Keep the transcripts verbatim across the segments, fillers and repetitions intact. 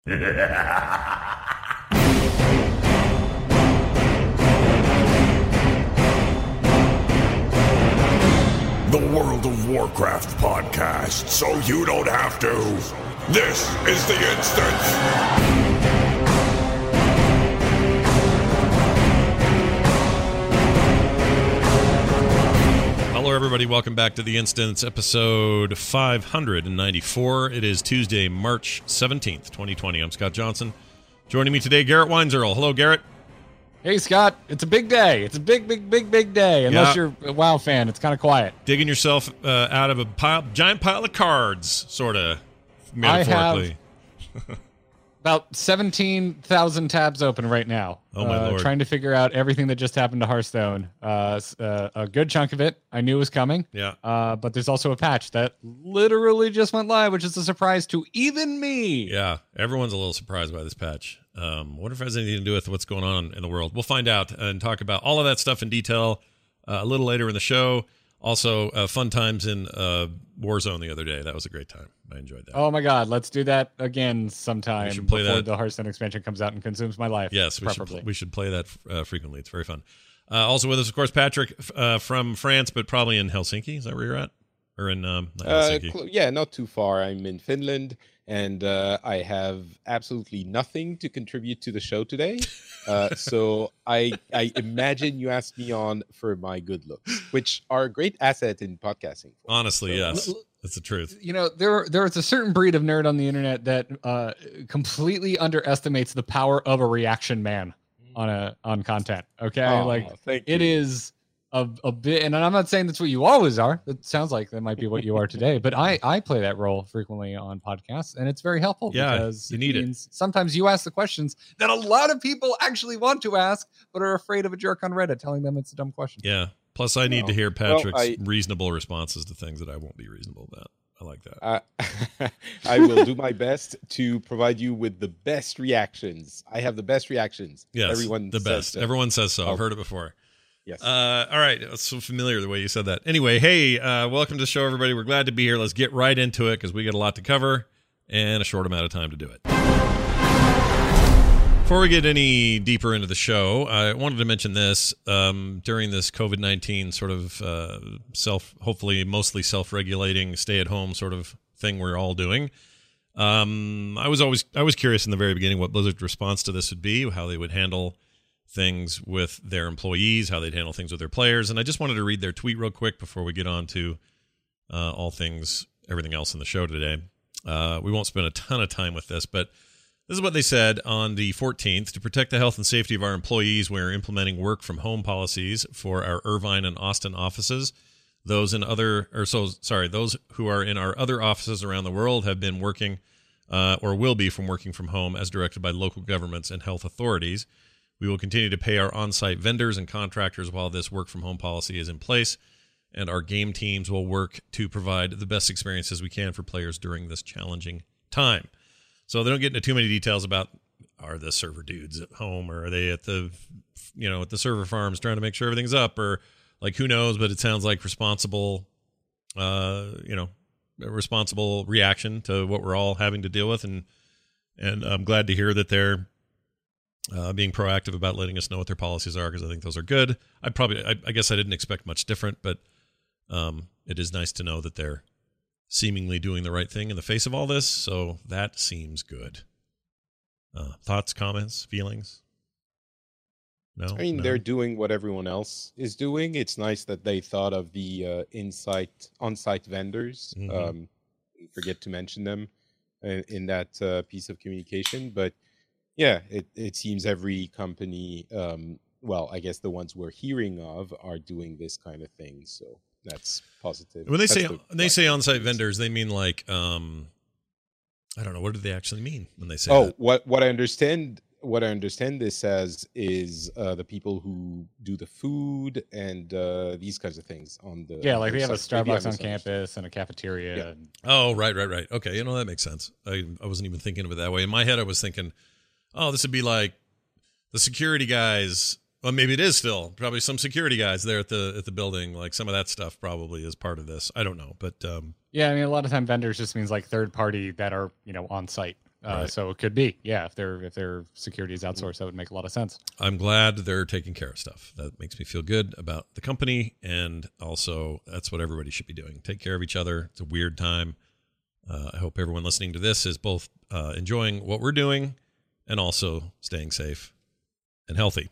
The World of Warcraft podcast, so you don't have to. This is The Instance. Hello, everybody. Welcome back to The Instance, episode five hundred ninety-four. It is Tuesday, March seventeenth, twenty twenty. I'm Scott Johnson. Joining me today, Garrett Weinzierl. Hello, Garrett. Hey, Scott. It's a big day. It's a big, big, big, big day. Unless Yeah. you're a WoW fan, it's kind of quiet. Digging yourself uh, out of a pile, giant pile of cards, sort of, I metaphorically. have about seventeen thousand tabs open right now. Oh, my uh, Lord. Trying to figure out everything that just happened to Hearthstone. Uh, s- uh, a good chunk of it I knew was coming. Yeah. Uh, but there's also a patch that literally just went live, which is a surprise to even me. Yeah, everyone's a little surprised by this patch. Um, wonder if it has anything to do with what's going on in the world. We'll find out and talk about all of that stuff in detail uh, a little later in the show. Also, uh, fun times in uh, Warzone the other day. That was a great time. I enjoyed that. Oh my God, let's do that again sometime We should play before that. the Hearthstone expansion comes out and consumes my life. Yes, we should, preferably. we should play that uh, frequently. It's very fun. Uh, also with us, of course, Patrick uh, from France, but probably in Helsinki. Is that where you're at? Or in um, not Uh, Helsinki? cl- yeah, not too far. I'm in Finland, and uh, I have absolutely nothing to contribute to the show today. Uh, so I, I imagine you asked me on for my good looks, which are a great asset in podcasting. Honestly, So- yes. That's the truth. You know, there there is a certain breed of nerd on the internet that uh, completely underestimates the power of a reaction man on a on content. Okay, Aw, like thank it you. is a, a bit, and I'm not saying that's what you always are. It sounds like that might be what you are today, but I I play that role frequently on podcasts, and it's very helpful. Yeah, because you need it. means sometimes you ask the questions that a lot of people actually want to ask, but are afraid of a jerk on Reddit telling them it's a dumb question. Yeah. Plus, I need No. to hear Well, Patrick's I- reasonable responses to things that I won't be reasonable about. I like that. Uh, I will do my best to provide you with the best reactions. I have the best reactions. Yes, Everyone the says best. so. Everyone says so. I've Oh. heard it before. Yes. Uh, all right. It's so familiar the way you said that. Anyway, hey, uh, welcome to the show, everybody. We're glad to be here. Let's get right into it because we got a lot to cover and a short amount of time to do it. Before we get any deeper into the show, I wanted to mention this. Um, during this COVID nineteen sort of uh, self, hopefully mostly self-regulating, stay-at-home sort of thing we're all doing, um, I was always I was curious in the very beginning what Blizzard's response to this would be, how they would handle things with their employees, how they'd handle things with their players. And I just wanted to read their tweet real quick before we get on to uh, all things, everything else in the show today. Uh, we won't spend a ton of time with this, but this is what they said on the fourteenth. To protect the health and safety of our employees, we're implementing work from home policies for our Irvine and Austin offices. Those in other, or so sorry, those who are in our other offices around the world have been working uh, or will be from working from home as directed by local governments and health authorities. We will continue to pay our on-site vendors and contractors while this work-from-home policy is in place, and our game teams will work to provide the best experiences we can for players during this challenging time. So they don't get into too many details about are the server dudes at home or are they at the, you know, at the server farms trying to make sure everything's up or like who knows, but it sounds like responsible, uh, you know, a responsible reaction to what we're all having to deal with, and and I'm glad to hear that they're Uh, being proactive about letting us know what their policies are because I think those are good. I probably, I, I guess I didn't expect much different, but um, it is nice to know that they're seemingly doing the right thing in the face of all this. So that seems good. Uh, thoughts, comments, feelings? No, I mean, no? they're doing what everyone else is doing. It's nice that they thought of the uh, insight on-site vendors. Mhm. Um, forget to mention them in, in that uh, piece of communication, but yeah, it, it seems every company, um, well, I guess the ones we're hearing of are doing this kind of thing. So that's positive. When they That's say the when they right say thing on-site to vendors, they mean like um, I don't know. What do they actually mean when they say Oh, that? what what I understand what I understand this as is uh, the people who do the food and uh, these kinds of things on the Yeah, like their we have a site. Maybe I Starbucks on misunderstood. campus and a cafeteria. Yeah. And Oh, right, right, right. Okay, you know, that makes sense. I, I wasn't even thinking of it that way. In my head, I was thinking, oh, this would be like the security guys. Well, maybe it is still probably some security guys there at the at the building. Like some of that stuff probably is part of this. I don't know, but um, yeah, I mean, a lot of time vendors just means like third party that are, you know, on site. Uh, Right. So it could be, yeah. If their if their security is outsourced, that would make a lot of sense. I'm glad they're taking care of stuff. That makes me feel good about the company, and also that's what everybody should be doing. Take care of each other. It's a weird time. Uh, I hope everyone listening to this is both uh, enjoying what we're doing and also staying safe and healthy.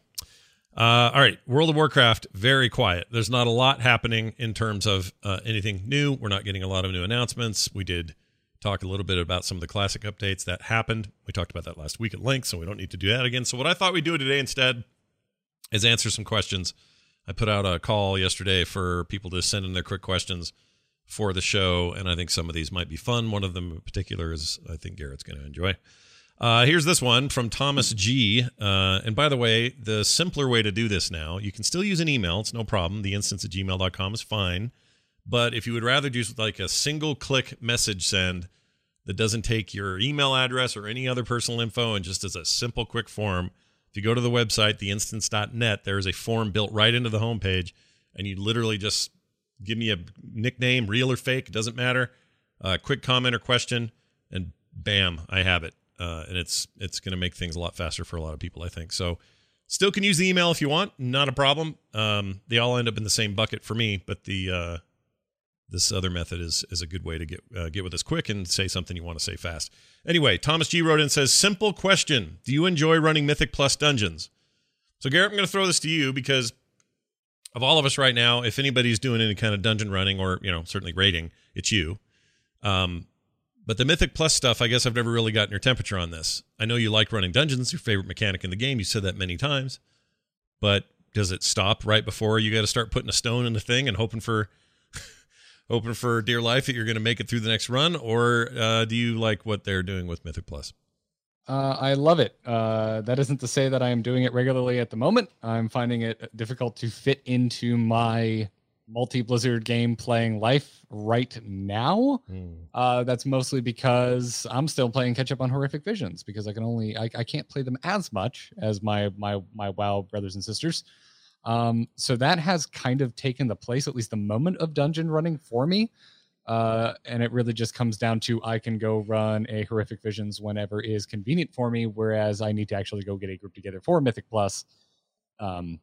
Uh, all right, World of Warcraft, very quiet. There's not a lot happening in terms of uh, anything new. We're not getting a lot of new announcements. We did talk a little bit about some of the classic updates that happened. We talked about that last week at length, so we don't need to do that again. So what I thought we'd do today instead is answer some questions. I put out a call yesterday for people to send in their quick questions for the show, and I think some of these might be fun. One of them in particular is I think Garrett's going to enjoy. Uh, here's this one from Thomas G. Uh, and by the way, the simpler way to do this now, you can still use an email. It's no problem. The instance at gmail dot com is fine. But if you would rather do like a single click message send that doesn't take your email address or any other personal info and just as a simple quick form, if you go to the website, the instance dot net, there is a form built right into the homepage, and you literally just give me a nickname, real or fake, it doesn't matter, a quick comment or question, and bam, I have it. Uh, and it's it's going to make things a lot faster for a lot of people, I think. So still can use the email if you want, not a problem. Um, they all end up in the same bucket for me, but the uh, this other method is is a good way to get uh, get with us quick and say something you want to say fast. Anyway, Thomas G wrote in and says, simple question. Do you enjoy running Mythic Plus dungeons? So Garrett, I'm going to throw this to you because of all of us right now, if anybody's doing any kind of dungeon running or, you know, certainly raiding, it's you. Um, but the Mythic Plus stuff, I guess I've never really gotten your temperature on this. I know you like running dungeons, your favorite mechanic in the game. You said that many times. But does it stop right before you got to start putting a stone in the thing and hoping for hoping for dear life that you're going to make it through the next run? Or uh, do you like what they're doing with Mythic Plus? Uh, I love it. Uh, that isn't to say that I am doing it regularly at the moment. I'm finding it difficult to fit into my multi-Blizzard game playing life right now. Mm. Uh, that's mostly because I'm still playing catch up on Horrific Visions because I can only I, I can't play them as much as my my my WoW brothers and sisters. Um, so that has kind of taken the place, at least the moment of dungeon running for me. Uh, and it really just comes down to I can go run a Horrific Visions whenever is convenient for me, whereas I need to actually go get a group together for Mythic Plus. Um,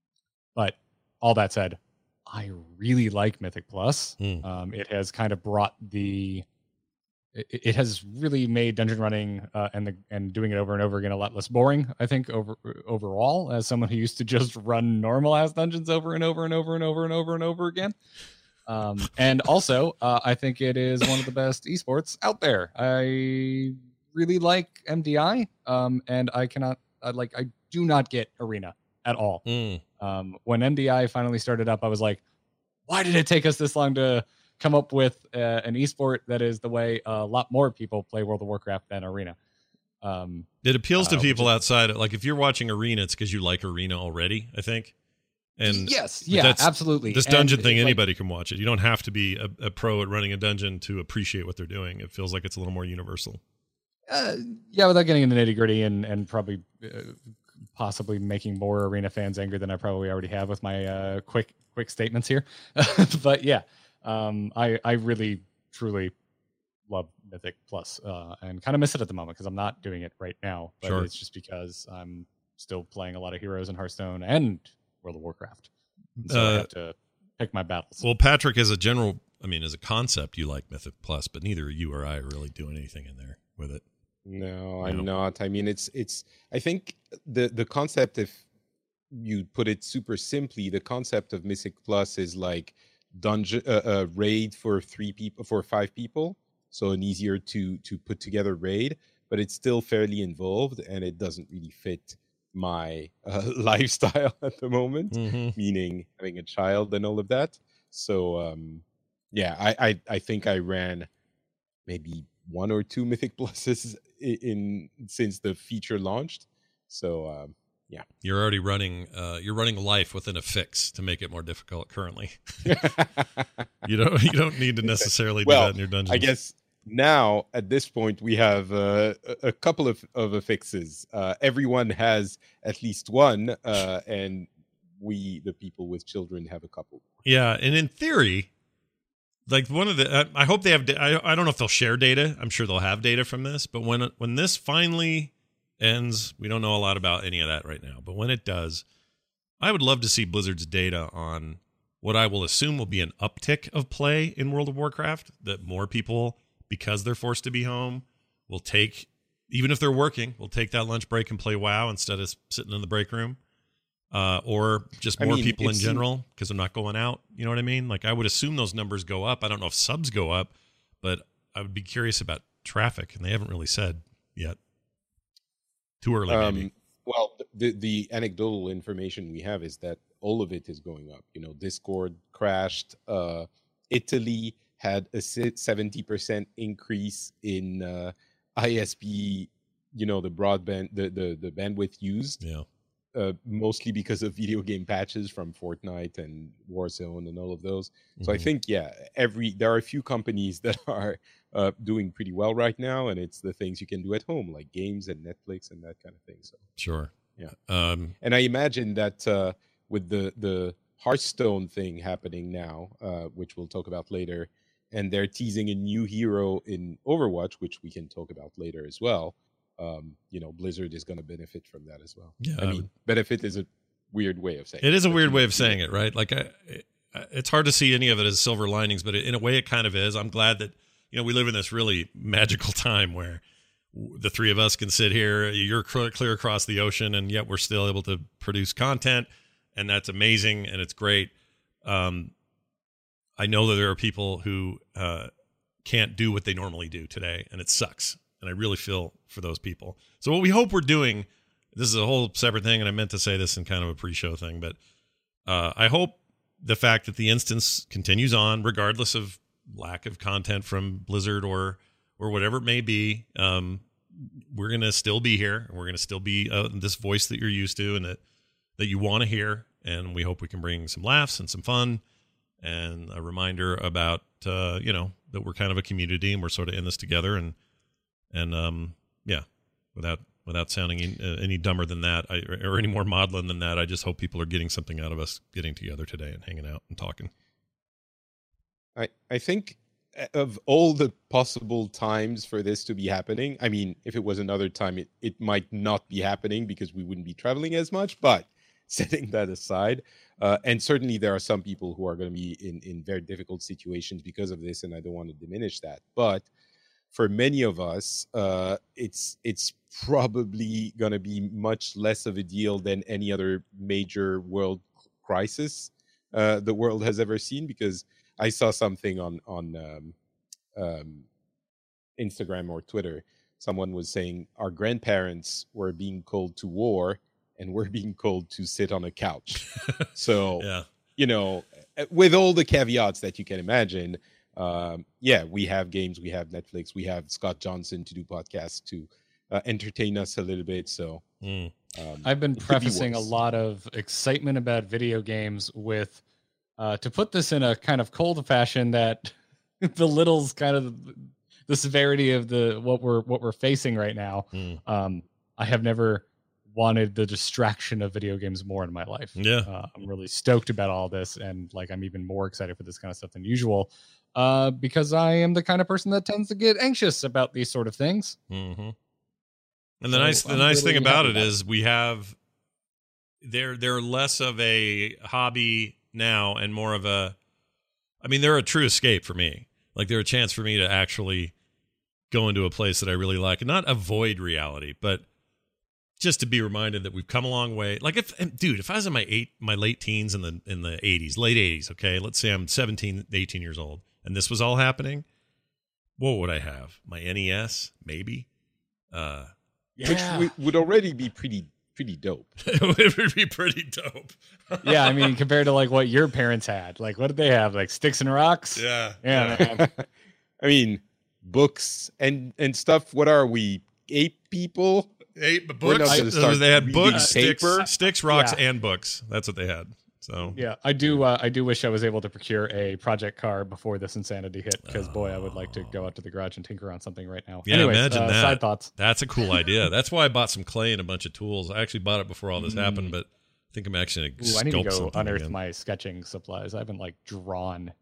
but all that said, I really like Mythic Plus. Mm. Um, it has kind of brought the, it, it has really made dungeon running uh, and the and doing it over and over again a lot less boring. I think over overall, as someone who used to just run normal ass dungeons over and over and over and over and over and over again. Um, and also, uh, I think it is one of the best esports out there. I really like M D I, um, and I cannot, I like, I do not get Arena at all. Mm. Um, when M D I finally started up, I was like, why did it take us this long to come up with uh, an esport that is the way a lot more people play World of Warcraft than Arena? Um, it appeals to uh, people is, outside. Like if you're watching Arena, it's because you like Arena already, I think. And yes, yeah, absolutely. This dungeon and thing, like, anybody can watch it. You don't have to be a, a pro at running a dungeon to appreciate what they're doing. It feels like it's a little more universal. Uh, yeah, without getting into nitty gritty and and probably uh, possibly making more Arena fans angry than I probably already have with my uh, quick quick statements here. But yeah, um, I I really truly love Mythic Plus uh, and kind of miss it at the moment because I'm not doing it right now. But sure. It's just because I'm still playing a lot of Heroes in Hearthstone and World of Warcraft, so uh, I have to pick my battles. Well, Patrick, as a general, I mean, as a concept, you like Mythic Plus, but neither you or I are really doing anything in there with it. No, I'm not. I mean, it's it's. I think the the concept, if you put it super simply, the concept of Mythic Plus is like dungeon uh, uh, raid for three people, for five people, so an easier to to put together raid, but it's still fairly involved, and it doesn't really fit my uh, lifestyle at the moment, mm-hmm. meaning having a child and all of that. So um yeah, I, I I think I ran maybe one or two Mythic Pluses in, in since the feature launched. So um yeah, you're already running uh you're running life within a fix to make it more difficult currently. you don't you don't need to necessarily well, do that in your dungeons. I guess now, at this point, we have uh, a couple of, of affixes. Uh, everyone has at least one, uh, and we, the people with children, have a couple. Yeah, and in theory, like one of the, I, I hope they have, I, I don't know if they'll share data. I'm sure they'll have data from this, but when, when this finally ends, we don't know a lot about any of that right now, but when it does, I would love to see Blizzard's data on what I will assume will be an uptick of play in World of Warcraft, that more people, because they're forced to be home, will take, even if they're working, will take that lunch break and play WoW instead of sitting in the break room. Uh, or just more I mean, people in general because they're not going out. You know what I mean? Like, I would assume those numbers go up. I don't know if subs go up, but I would be curious about traffic, and they haven't really said yet. Too early, um, maybe. Well, the the anecdotal information we have is that all of it is going up. You know, Discord crashed. Uh, Italy had a seventy percent increase in uh, I S P. You know, the broadband, the the the bandwidth used. Yeah. Uh, mostly because of video game patches from Fortnite and Warzone and all of those. Mm-hmm. So I think, yeah, every there are a few companies that are uh, doing pretty well right now, and it's the things you can do at home, like games and Netflix and that kind of thing. So sure, yeah. Um, and I imagine that uh, with the the Hearthstone thing happening now, uh, which we'll talk about later, and they're teasing a new hero in Overwatch, which we can talk about later as well. Um, you know, Blizzard is going to benefit from that as well. Yeah, I mean, benefit is a weird way of saying it. It is a weird you, way of saying it, right? Like, I, it, it's hard to see any of it as silver linings, but in a way, it kind of is. I'm glad that, you know, we live in this really magical time where the three of us can sit here. You're clear across the ocean, and yet we're still able to produce content, and that's amazing, and it's great. Um, I know that there are people who uh, can't do what they normally do today, and it sucks. And I really feel for those people. So what we hope we're doing, this is a whole separate thing, and I meant to say this in kind of a pre-show thing, but uh, I hope the fact that the instance continues on, regardless of lack of content from Blizzard or or whatever it may be, um, we're going to still be here, and we're going to still be uh, this voice that you're used to and that, that you want to hear, and we hope we can bring some laughs and some fun and a reminder about, uh, you know, that we're kind of a community and we're sort of in this together, and And, um, yeah, without without sounding any, uh, any dumber than that I, or any more maudlin than that, I just hope people are getting something out of us getting together today and hanging out and talking. I, I think of all the possible times for this to be happening, I mean, if it was another time, it, it might not be happening because we wouldn't be traveling as much, but setting that aside, uh, and certainly there are some people who are going to be in, in very difficult situations because of this, and I don't want to diminish that, but for many of us, uh, it's it's probably going to be much less of a deal than any other major world crisis uh, the world has ever seen. Because I saw something on on um, um, Instagram or Twitter. Someone was saying our grandparents were being called to war, and we're being called to sit on a couch. So, yeah. you know, with all the caveats that you can imagine. Um, yeah, we have games, we have Netflix, we have Scott Johnson to do podcasts to uh, entertain us a little bit. So mm. um, I've been prefacing a lot of excitement about video games with uh, to put this in a kind of cold fashion that belittles kind of the severity of the what we're what we're facing right now. Mm. Um, I have never wanted the distraction of video games more in my life. Yeah, uh, I'm really stoked about all this, and like I'm even more excited for this kind of stuff than usual. Uh, because I am the kind of person that tends to get anxious about these sort of things. Mm-hmm. And the so nice, the I'm nice really thing about it about is we have they're they're less of a hobby now and more of a. I mean, they're a true escape for me. Like they're a chance for me to actually go into a place that I really like and not avoid reality, but just to be reminded that we've come a long way. Like if, dude, if I was in my eight, my late teens in the in the eighties, late eighties, okay, let's say I'm seventeen, eighteen years old. And this was all happening, what would I have? My N E S, maybe? Uh, yeah. Which would already be pretty pretty dope. It would be pretty dope. Yeah, I mean, compared to like what your parents had. Like, what did they have? Like sticks and rocks? Yeah. Yeah. yeah. I mean, books and, and stuff. What are we? Eight people? Eight We're not books. gonna start They had reading books, sticks, paper. sticks, rocks, Yeah. and books. That's what they had. So Yeah, I do. Uh, I do wish I was able to procure a project car before this insanity hit, because boy, I would like to go out to the garage and tinker on something right now. Yeah, Anyways, imagine uh, that. Side thoughts. That's a cool idea. That's why I bought some clay and a bunch of tools. I actually bought it before all this happened, but I think I'm actually going to Ooh, I need to sculpt go something unearth again. my sketching supplies. I haven't like drawn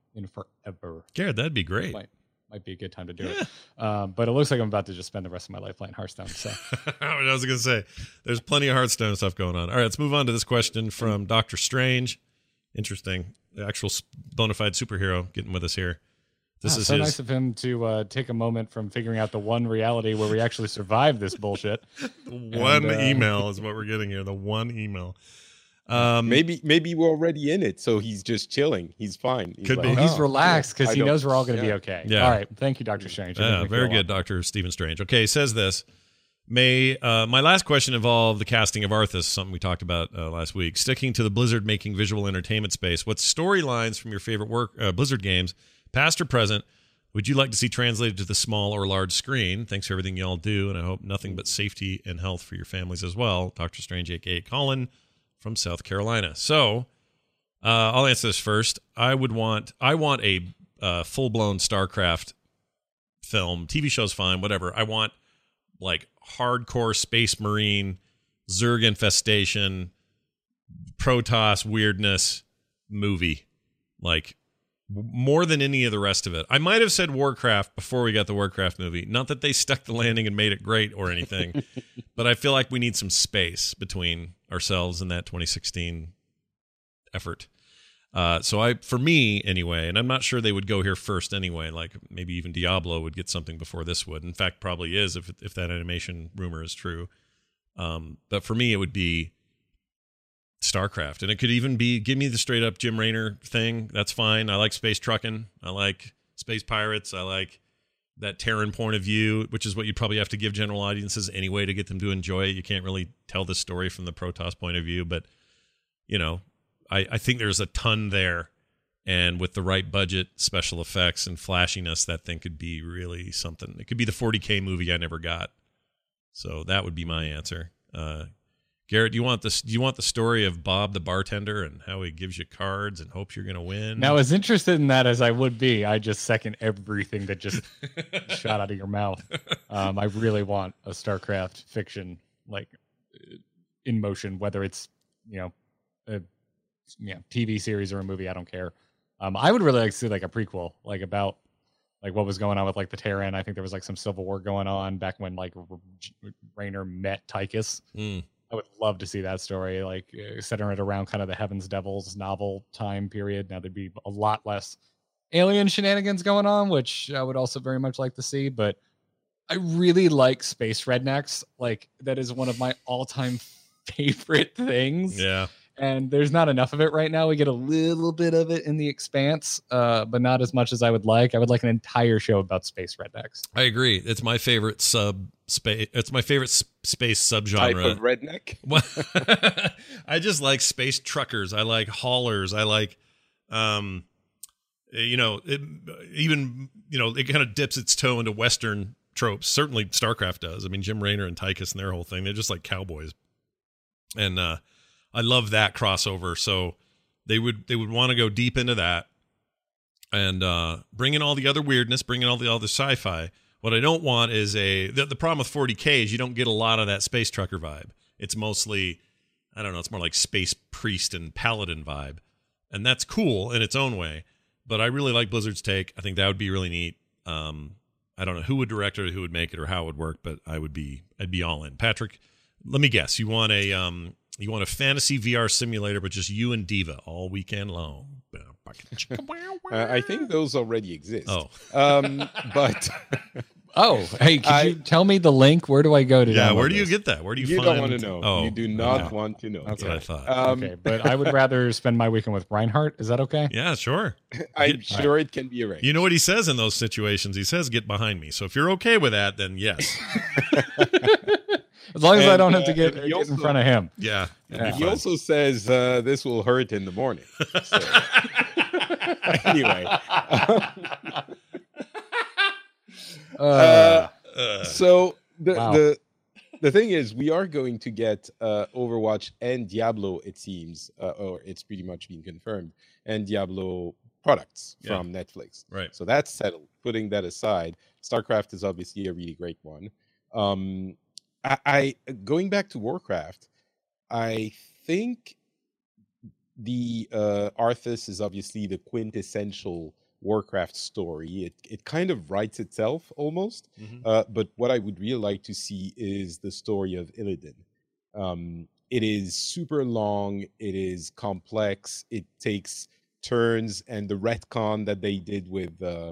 in forever. Garrett, that'd be great. Might, might be a good time to do Yeah. it. Um, but it looks like I'm about to just spend the rest of my life playing Hearthstone. So I was going to say, there's plenty of Hearthstone stuff going on. All right, let's move on to this question from Doctor Strange. Interesting. The actual bona fide superhero getting with us here. This ah, is so his. nice of him to uh, take a moment from figuring out the one reality where we actually survived this bullshit. One And, uh, email is what we're getting here. The one email. Um, maybe maybe we're already in it, so he's just chilling. He's fine. He's Could like, be. Well, he's "Oh, relaxed because I he don't- knows we're all going to be yeah. okay. Yeah. All right. Thank you, Doctor Strange. You're Yeah, making me very feel a lot good, Doctor Stephen Strange. Okay, he says this. May uh, my last question involved the casting of Arthas, something we talked about uh, last week. Sticking to the Blizzard making visual entertainment space, what storylines from your favorite work uh, Blizzard games, past or present, would you like to see translated to the small or large screen? Thanks for everything y'all do, and I hope nothing but safety and health for your families as well. Doctor Strange, aka Colin, from South Carolina. So, uh, I'll answer this first. I would want, I want a uh, full blown StarCraft film. T V show's fine, whatever. I want like hardcore Space Marine, Zerg infestation, Protoss weirdness movie, like w- more than any of the rest of it. I might have said Warcraft before we got the Warcraft movie. Not that they stuck the landing and made it great or anything, but I feel like we need some space between ourselves and that twenty sixteen effort. Uh, so I, for me anyway, and I'm not sure they would go here first anyway. Like maybe even Diablo would get something before this would. In fact, probably is if if that animation rumor is true. Um, but for me, it would be StarCraft, and it could even be give me the straight up Jim Raynor thing. That's fine. I like space trucking. I like space pirates. I like that Terran point of view, which is what you'd probably have to give general audiences anyway to get them to enjoy it. You can't really tell the story from the Protoss point of view, but you know. I, I think there's a ton there, and with the right budget, special effects, and flashiness, that thing could be really something. It could be the forty K movie I never got. So that would be my answer. Uh, Garrett, do you want this? Do you want the story of Bob the bartender and how he gives you cards and hopes you're going to win? Now, as interested in that as I would be, I just second everything that just shot out of your mouth. Um, I really want a StarCraft fiction, like in motion, whether it's you know a you know, T V series or a movie. I don't care. Um, I would really like to see like a prequel, like about like what was going on with like the Terran. I think there was like some civil war going on back when like R- R- Raynor met Tychus. Mm. I would love to see that story, like uh, centering it around kind of the Heavens Devils novel time period. Now there'd be a lot less alien shenanigans going on, which I would also very much like to see. But I really like space rednecks. Like that is one of my all-time favorite things. Yeah. And there's not enough of it right now. We get a little bit of it in The Expanse, uh, but not as much as I would like. I would like an entire show about space rednecks. I agree. It's my favorite sub space. It's my favorite s- space Type subgenre. of redneck. Well, I just like space truckers. I like haulers. I like, um, you know, it, even you know, it kind of dips its toe into Western tropes. Certainly, StarCraft does. I mean, Jim Raynor and Tychus and their whole thing. They're just like cowboys, and uh, I love that crossover. So they would they would want to go deep into that and uh, bring in all the other weirdness, bring in all the other sci-fi. What I don't want is a the, the problem with forty K is you don't get a lot of that space trucker vibe. It's mostly, I don't know, it's more like space priest and paladin vibe, and that's cool in its own way. But I really like Blizzard's take. I think that would be really neat. Um, I don't know who would direct it, who would make it, or how it would work, but I would be I'd be all in. Patrick, let me guess. You want a um, you want a fantasy V R simulator, but just you and Diva all weekend long. Uh, I think those already exist. Oh, Um, but Oh, hey, could I- you tell me the link? Where do I go to yeah. download Where do you this? get that? Where do you, you find? don't want to know. Oh, you do not okay. want to know. That's what I thought. Um, Okay, but I would rather spend my weekend with Reinhardt. Is that okay? Yeah, sure. I'm Get- sure it can be arranged. You know what he says in those situations? He says, "Get behind me." So if you're okay with that, then yes. As long as I And, don't have to uh, get, he get in also- front of him. Yeah. it'll be Yeah. He fine. also says uh, this will hurt in the morning. So, anyway, Uh, uh, Uh, so the Wow. the the thing is, we are going to get uh, Overwatch and Diablo. It seems, uh, or it's pretty much been confirmed, and Diablo products Yeah. from Netflix. right. So that's settled. Putting that aside, StarCraft is obviously a really great one. Um, I, I going back to Warcraft, I think the uh, Arthas is obviously the quintessential Warcraft story. It it kind of writes itself almost. Mhm. Uh, but what I would really like to see is the story of Illidan. Um, it is super long. It is complex. It takes turns, and the retcon that they did with uh,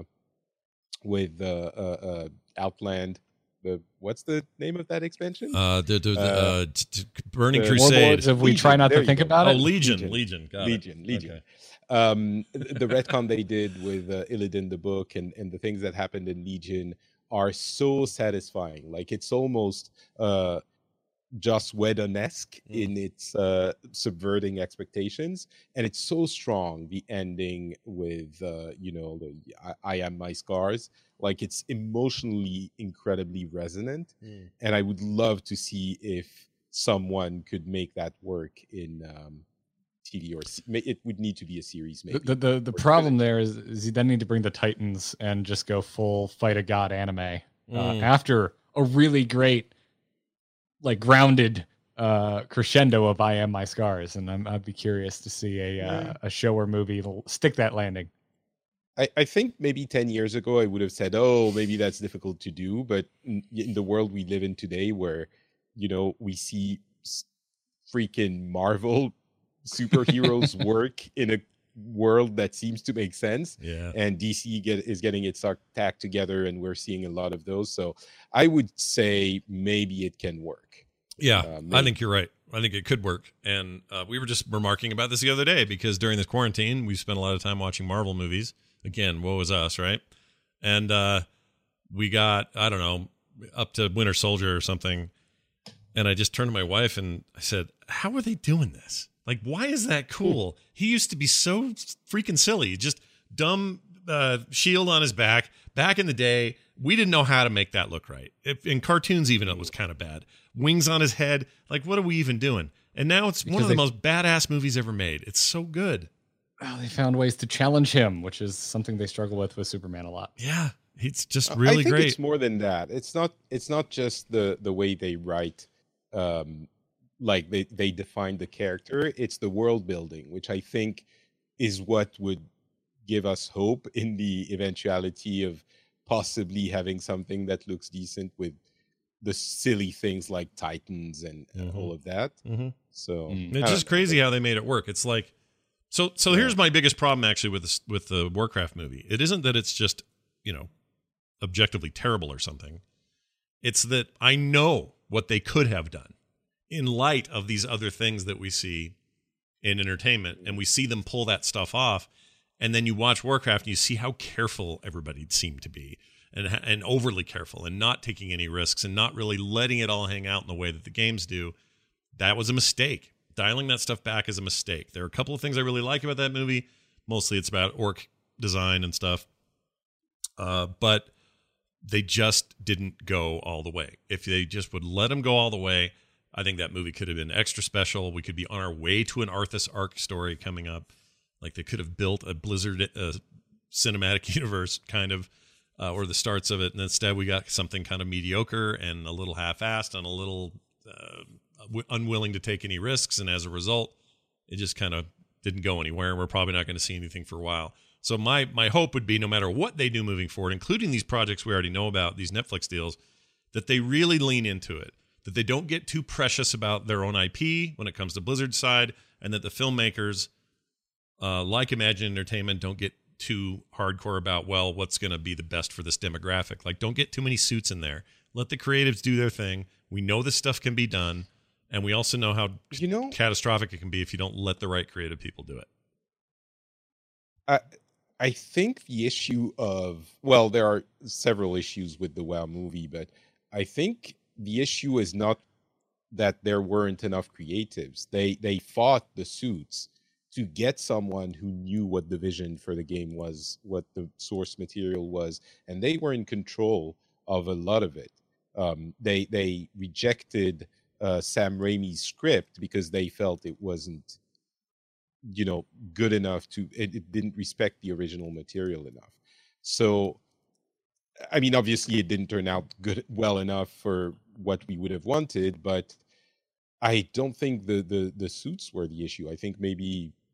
with uh, uh, uh, Outland. The what's the name of that expansion? Uh, the, the, the, Uh, uh, t- t- Burning the Crusade. Warlords of We Legion, Try Not there to you Think go. About Oh, It. Legion. Legion. Legion. Got Legion, it. Legion. Okay. Um, th- the retcon they did with uh, Illidan, the book, and, and the things that happened in Legion are so satisfying. Like it's almost uh, Joss Whedon-esque Mm. in its uh, subverting expectations, and it's so strong. The ending with uh, you know the I, I am my scars, like it's emotionally incredibly resonant, Mm. and I would love to see if someone could make that work in um, T V or se- ma- it would need to be a series maybe. The the, the Or problem there is, is you then need to bring the Titans and just go full fight a god anime uh, Mm. after a really great, like grounded uh, crescendo of "I Am My Scars," and I'm, I'd be curious to see a uh, Yeah. a show or movie that'll stick that landing. I, I think maybe ten years ago I would have said, oh, maybe that's difficult to do. But in, in the world we live in today, where, you know, we see s- freaking Marvel superheroes work in a world that seems to make sense, Yeah. and D C get, is getting its act together, and we're seeing a lot of those. So I would say maybe it can work. Yeah, Uh, I maybe. think you're right. I think it could work. And uh, we were just remarking about this the other day because during this quarantine, we spent a lot of time watching Marvel movies. Again, woe is us, right? And uh, we got, I don't know, up to Winter Soldier or something. And I just turned to my wife and I said, how are they doing this? Like, why is that cool? He used to be so freaking silly. Just dumb uh, shield on his back. Back in the day, we didn't know how to make that look right. If, in cartoons, even, it was kind of bad. Wings on his head. Like, what are we even doing? And now it's one Because of the they- most badass movies ever made. It's so good. Well, they found ways to challenge him, which is something they struggle with with Superman a lot. Yeah, it's just Uh, really I think great. it's more than that. It's not. It's not just the the way they write, um, like they they define the character. It's the world building, which I think is what would give us hope in the eventuality of possibly having something that looks decent with the silly things like Titans and, and Mhm. all of that. Mm-hmm. So Mm. It's I just don't know, crazy how they made it work. It's like, so so Yeah. here's my biggest problem actually with this, with the Warcraft movie. It isn't that it's just, you know, objectively terrible or something. It's that I know what they could have done in light of these other things that we see in entertainment, and we see them pull that stuff off. And then you watch Warcraft and you see how careful everybody seemed to be, and and overly careful, and not taking any risks, and not really letting it all hang out in the way that the games do. That was a mistake. Dialing that stuff back is a mistake. There are a couple of things I really like about that movie. Mostly it's about orc design and stuff. Uh, but they just didn't go all the way. If they just would let them go all the way, I think that movie could have been extra special. We could be on our way to an Arthas arc story coming up. Like they could have built a Blizzard uh, cinematic universe kind of, uh, or the starts of it. And instead we got something kind of mediocre and a little half-assed and a little uh, w- unwilling to take any risks. And as a result, it just kind of didn't go anywhere. And we're probably not going to see anything for a while. So my my hope would be no matter what they do moving forward, including these projects we already know about, these Netflix deals, that they really lean into it, that they don't get too precious about their own I P when it comes to Blizzard's side, and that the filmmakers, uh, like Imagine Entertainment, don't get too hardcore about, well, what's going to be the best for this demographic. Like, don't get too many suits in there. Let the creatives do their thing. We know this stuff can be done, and we also know how you know, catastrophic it can be if you don't let the right creative people do it. I I think the issue of well, there are several issues with the WoW movie, but I think the issue is not that there weren't enough creatives. They they fought the suits to get someone who knew what the vision for the game was, what the source material was, and they were in control of a lot of it. Um, they they rejected uh, Sam Raimi's script because they felt it wasn't, you know, good enough to it, it didn't respect the original material enough. So I mean, obviously it didn't turn out good well enough for what we would have wanted, but I don't think the the the suits were the issue. I think maybe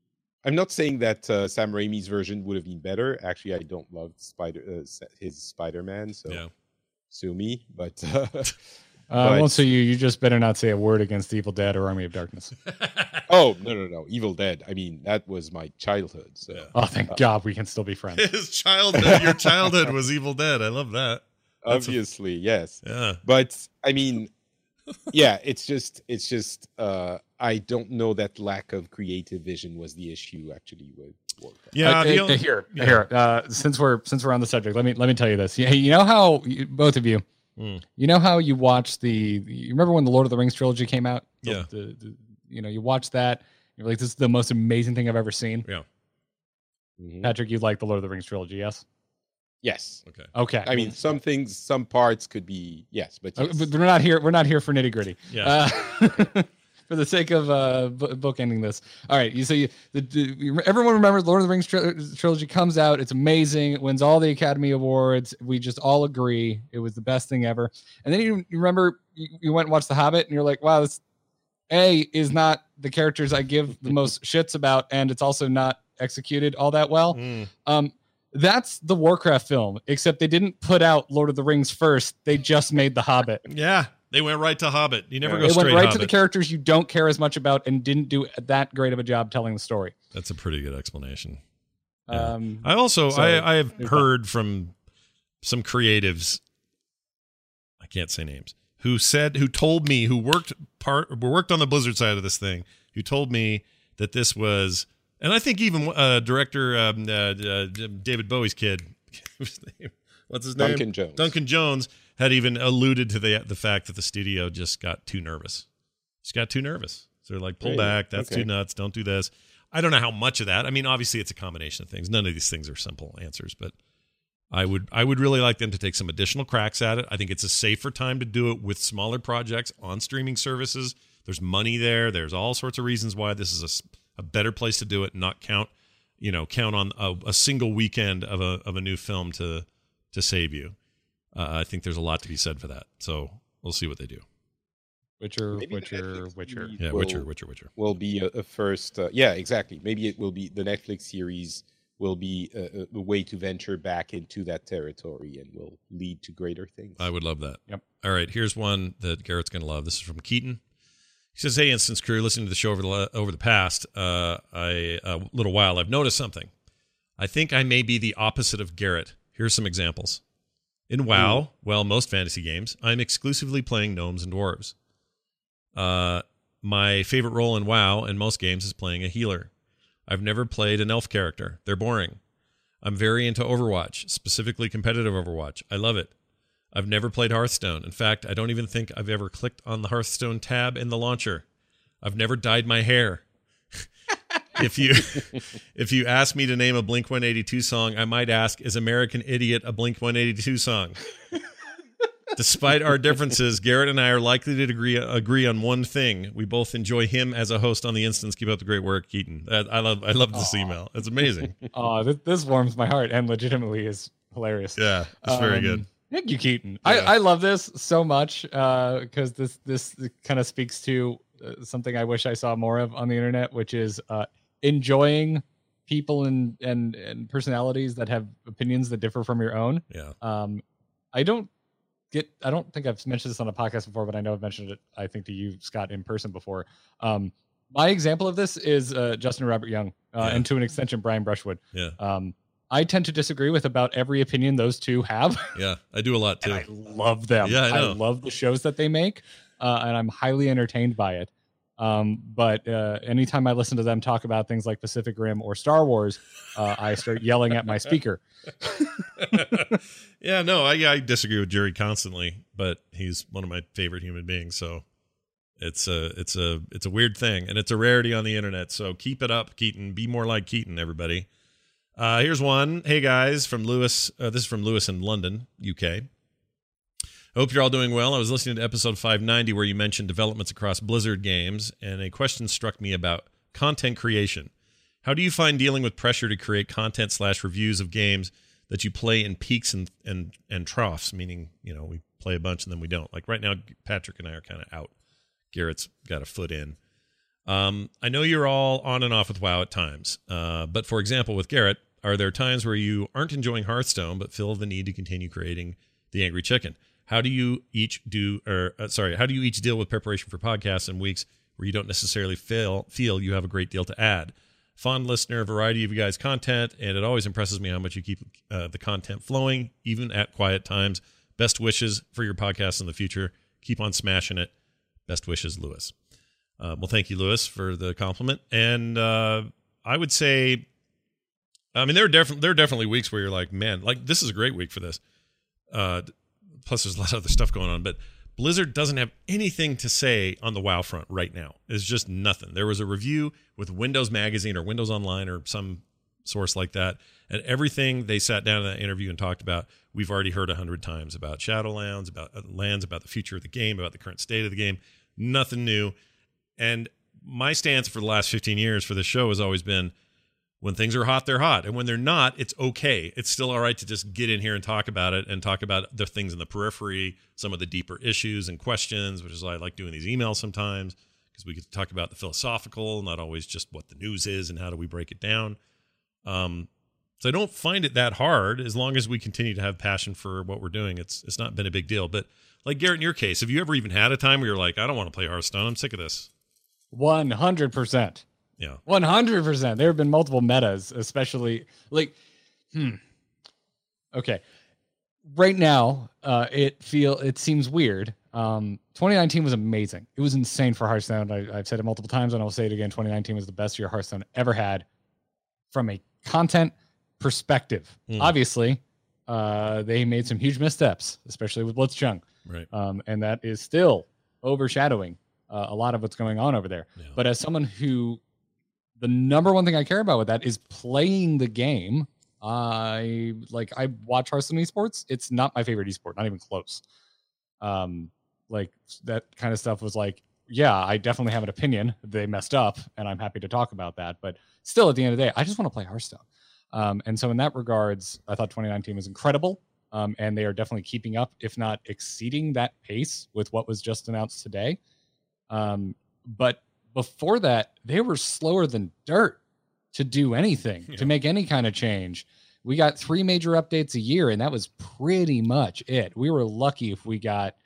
I'm not saying that uh, Sam Raimi's version would have been better. Actually, I don't love Spider uh, his Spider-Man, so Yeah. sue me. But uh, Uh, I won't sue you. You just better not say a word against Evil Dead or Army of Darkness. oh no no no, Evil Dead. I mean, that was my childhood. So Yeah. Oh, thank God we can still be friends. His childhood, your childhood was Evil Dead. I love that. That's a- obviously, yes. Yeah. But I mean, yeah, it's just it's just uh, I don't know that lack of creative vision was the issue actually with Warcraft. Yeah. Uh, the uh, only- here, yeah. here. Uh, since we're since we're on the subject, let me let me tell you this. Yeah, you know how you, both of you, Mm. you know how you watched the. You remember when the Lord of the Rings trilogy came out? The- Yeah. The, the, you know, you watched that. You're like, this is the most amazing thing I've ever seen. Yeah. Mhm. Patrick, you like the Lord of the Rings trilogy, yes? Yes. Okay. Okay. I mean, some things, some parts could be yes, but, Uh, yes. but we're not here. We're not here for nitty gritty. Yeah. Uh, for the sake of uh, b- bookending this, all right. You so you, the, the, you- everyone remembers Lord of the Rings tri- trilogy comes out. It's amazing. It wins all the Academy Awards. We just all agree it was the best thing ever. And then you, you remember you, you went and watched The Hobbit, and you're like, wow, this A is not the characters I give the most shits about, and it's also not executed all that well. Mm. Um, that's the Warcraft film, except they didn't put out Lord of the Rings first. They just made The Hobbit. Yeah. They went right to Hobbit. You never Yeah. go They straight went right Hobbit. to the characters you don't care as much about and didn't do that great of a job telling the story. That's a pretty good explanation. Yeah. Um, I also So, I, I have there's heard from some creatives, I can't say names, who said who told me who worked part who worked on the Blizzard side of this thing, who told me that this was, and I think even uh, director um, uh, uh, David Bowie's kid, what's his name? Duncan Jones. Duncan Jones had even alluded to the the fact that the studio just got too nervous. Just got too nervous. So they're like, pull Really? back. That's Okay. too nuts. Don't do this. I don't know how much of that. I mean, obviously, it's a combination of things. None of these things are simple answers, but I would I would really like them to take some additional cracks at it. I think it's a safer time to do it with smaller projects on streaming services. There's money there. There's all sorts of reasons why this is a, s- a better place to do it. And not count, you know, count on a, a single weekend of a of a new film to to save you. Uh, I think there's a lot to be said for that. So we'll see what they do. Witcher, Maybe the Witcher, Netflix Witcher. series Yeah, will- Witcher, Witcher, Witcher. will be a, a first. Uh, yeah, exactly. Maybe it will be the Netflix series will be a, a- a way to venture back into that territory and will lead to greater things. I would love that. Yep. All right, here's one that Garrett's going to love. This is from Keaton. He says, "Hey, Instance Crew, listening to the show over the la- over the past uh, I a little while, I've noticed something. I think I may be the opposite of Garrett. Here's some examples. In WoW, well, most fantasy games, I'm exclusively playing gnomes and dwarves. Uh, my favorite role in WoW and most games is playing a healer. I've never played an elf character. They're boring. I'm very into Overwatch, specifically competitive Overwatch. I love it. I've never played Hearthstone. In fact, I don't even think I've ever clicked on the Hearthstone tab in the launcher. I've never dyed my hair. If you if you ask me to name a Blink one eighty-two song, I might ask, is American Idiot a Blink one eighty-two song? Despite our differences, Garrett and I are likely to agree agree on one thing. We both enjoy him as a host on the Instance. Keep up the great work, Keaton. I, I love I love this Aw. email. It's amazing. Oh, this, this warms my heart and legitimately is hilarious. Yeah, it's very Um, good. Thank you, Keaton. Yeah. I, I love this so much because this this kind of speaks to uh, something I wish I saw more of on the internet, which is uh, enjoying people and, and and personalities that have opinions that differ from your own. Yeah. Um, I don't get. I don't think I've mentioned this on a podcast before, but I know I've mentioned it. I think to you, Scott, in person before. Um, my example of this is uh, Justin Robert Young, uh, Yeah. and to an extension, Brian Brushwood. Yeah. Um, I tend to disagree with about every opinion those two have. Yeah. I do a lot too. And I love them. Yeah, I know. love the shows that they make, uh, and I'm highly entertained by it. Um, but uh, anytime I listen to them talk about things like Pacific Rim or Star Wars, uh, I start yelling at my speaker. Yeah, no, I, I disagree with Jerry constantly, but he's one of my favorite human beings. So it's a it's a it's a weird thing, and it's a rarity on the internet. So keep it up, Keaton. Be more like Keaton, everybody. Uh, here's one. Hey guys, from Lewis. Uh, this is from Lewis in London, U K. I hope you're all doing well. I was listening to episode five ninety where you mentioned developments across Blizzard games, and a question struck me about content creation. How do you find dealing with pressure to create content slash reviews of games that you play in peaks and, and, and troughs, meaning, you know, we play a bunch and then we don't. Like right now, Patrick and I are kind of out. Garrett's got a foot in. Um, I know you're all on and off with WoW at times, uh, but for example, with Garrett, are there times where you aren't enjoying Hearthstone but feel the need to continue creating the Angry Chicken? How do you each do, or uh, sorry, how do you each deal with preparation for podcasts and weeks where you don't necessarily feel feel you have a great deal to add? Fond listener, variety of you guys' content, and it always impresses me how much you keep uh, the content flowing, even at quiet times. Best wishes for your podcast in the future. Keep on smashing it. Best wishes, Lewis. Uh, well, thank you, Lewis, for the compliment. And uh, I would say, I mean, there are definitely there are definitely weeks where you're like, man, like this is a great week for this. Uh, plus, there's a lot of other stuff going on, but Blizzard doesn't have anything to say on the WoW front right now. It's just nothing. There was a review with Windows Magazine or Windows Online or some source like that, and everything they sat down in that interview and talked about, we've already heard a hundred times about Shadowlands, about uh, lands, about the future of the game, about the current state of the game. Nothing new. And my stance for the last fifteen years for this show has always been, when things are hot, they're hot. And when they're not, it's okay. It's still all right to just get in here and talk about it and talk about the things in the periphery, some of the deeper issues and questions, which is why I like doing these emails sometimes, because we get to talk about the philosophical, not always just what the news is and how do we break it down. Um, so I don't find it that hard as long as we continue to have passion for what we're doing. It's it's not been a big deal. But like Garrett, in your case, have you ever even had a time where you're like, I don't want to play Hearthstone. I'm sick of this. one hundred percent. Yeah. one hundred percent. There have been multiple metas, especially like, hmm. Okay. Right now, uh, it feel it seems weird. Um, twenty nineteen was amazing. It was insane for Hearthstone. I, I've said it multiple times, and I'll say it again. twenty nineteen was the best year Hearthstone ever had from a content perspective. Mm. Obviously, uh, they made some huge missteps, especially with Blitzchung. Right. Um, and that is still overshadowing uh, a lot of what's going on over there. Yeah. But as someone who, the number one thing I care about with that is playing the game. I like, I watch Hearthstone esports. It's not my favorite esport, not even close. Um, like that kind of stuff was like, yeah, I definitely have an opinion. They messed up and I'm happy to talk about that. But still at the end of the day, I just want to play Hearthstone. Um, and so in that regards, I thought twenty nineteen was incredible. Um, and they are definitely keeping up, if not exceeding that pace with what was just announced today. Um, but before that, they were slower than dirt to do anything, yeah. to make any kind of change. We got three major updates a year, and that was pretty much it. We were lucky if we got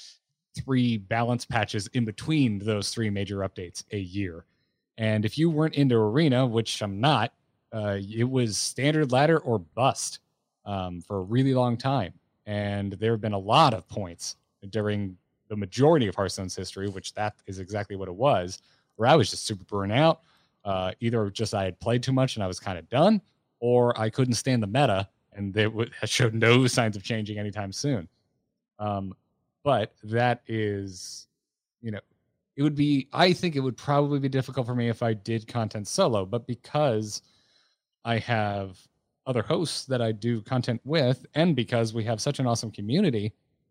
three balance patches in between those three major updates a year. And if you weren't into Arena, which I'm not, uh, it was standard ladder or bust. Um, for a really long time. And there have been a lot of points during the majority of Hearthstone's history, which that is exactly what it was, where I was just super burnt out. Uh, either just I had played too much and I was kind of done, or I couldn't stand the meta and they w- showed no signs of changing anytime soon. Um, but that is, you know, it would be, I think it would probably be difficult for me if I did content solo, but because I have other hosts that I do content with, and because we have such an awesome community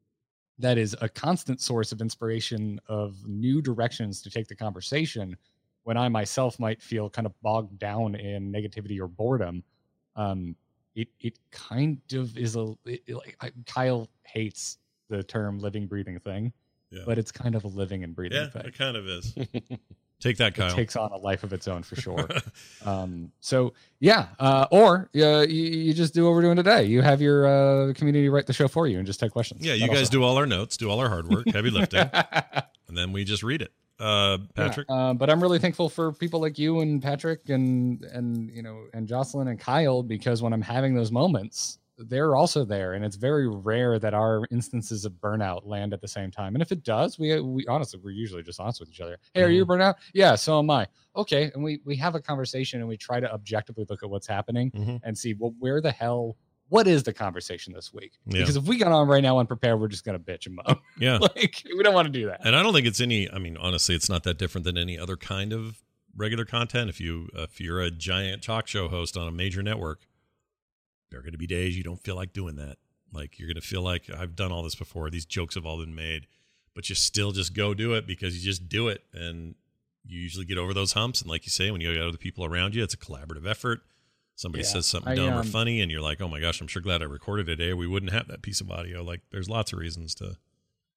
that is a constant source of inspiration of new directions to take the conversation when I myself might feel kind of bogged down in negativity or boredom. Um, it it kind of is a, it, like I, Kyle hates the term living, breathing thing, yeah. but it's kind of a living and breathing yeah, thing. It kind of is. Take that, Kyle. It takes on a life of its own for sure. um, so yeah, uh, or uh, you, you just do what we're doing today. You have your uh, community write the show for you and just take questions. Yeah, you that guys do all our notes, do all our hard work, heavy lifting, and then we just read it. Uh, Patrick, yeah, uh, but I'm really thankful for people like you and Patrick and and you know and Jocelyn and Kyle, because when I'm having those moments, they're also there, and it's very rare that our instances of burnout land at the same time. And if it does, we we honestly we're usually just honest with each other. Hey, are you burnout? Yeah, so am I. Okay, and we we have a conversation and we try to objectively look at what's happening mm-hmm. and see, well, where the hell, what is the conversation this week? Yeah. Because if we got on right now unprepared, we're just gonna bitch and moan. Yeah, like we don't want to do that. And I don't think it's any. I mean, honestly, it's not that different than any other kind of regular content. If you uh, if you're a giant talk show host on a major network, there are going to be days you don't feel like doing that. Like you're going to feel like I've done all this before. These jokes have all been made, but you still just go do it because you just do it. And you usually get over those humps. And like you say, when you got other people around you, it's a collaborative effort. Somebody yeah, says something I, dumb um, or funny and you're like, oh my gosh, I'm sure glad I recorded it today. We wouldn't have that piece of audio. Like there's lots of reasons to,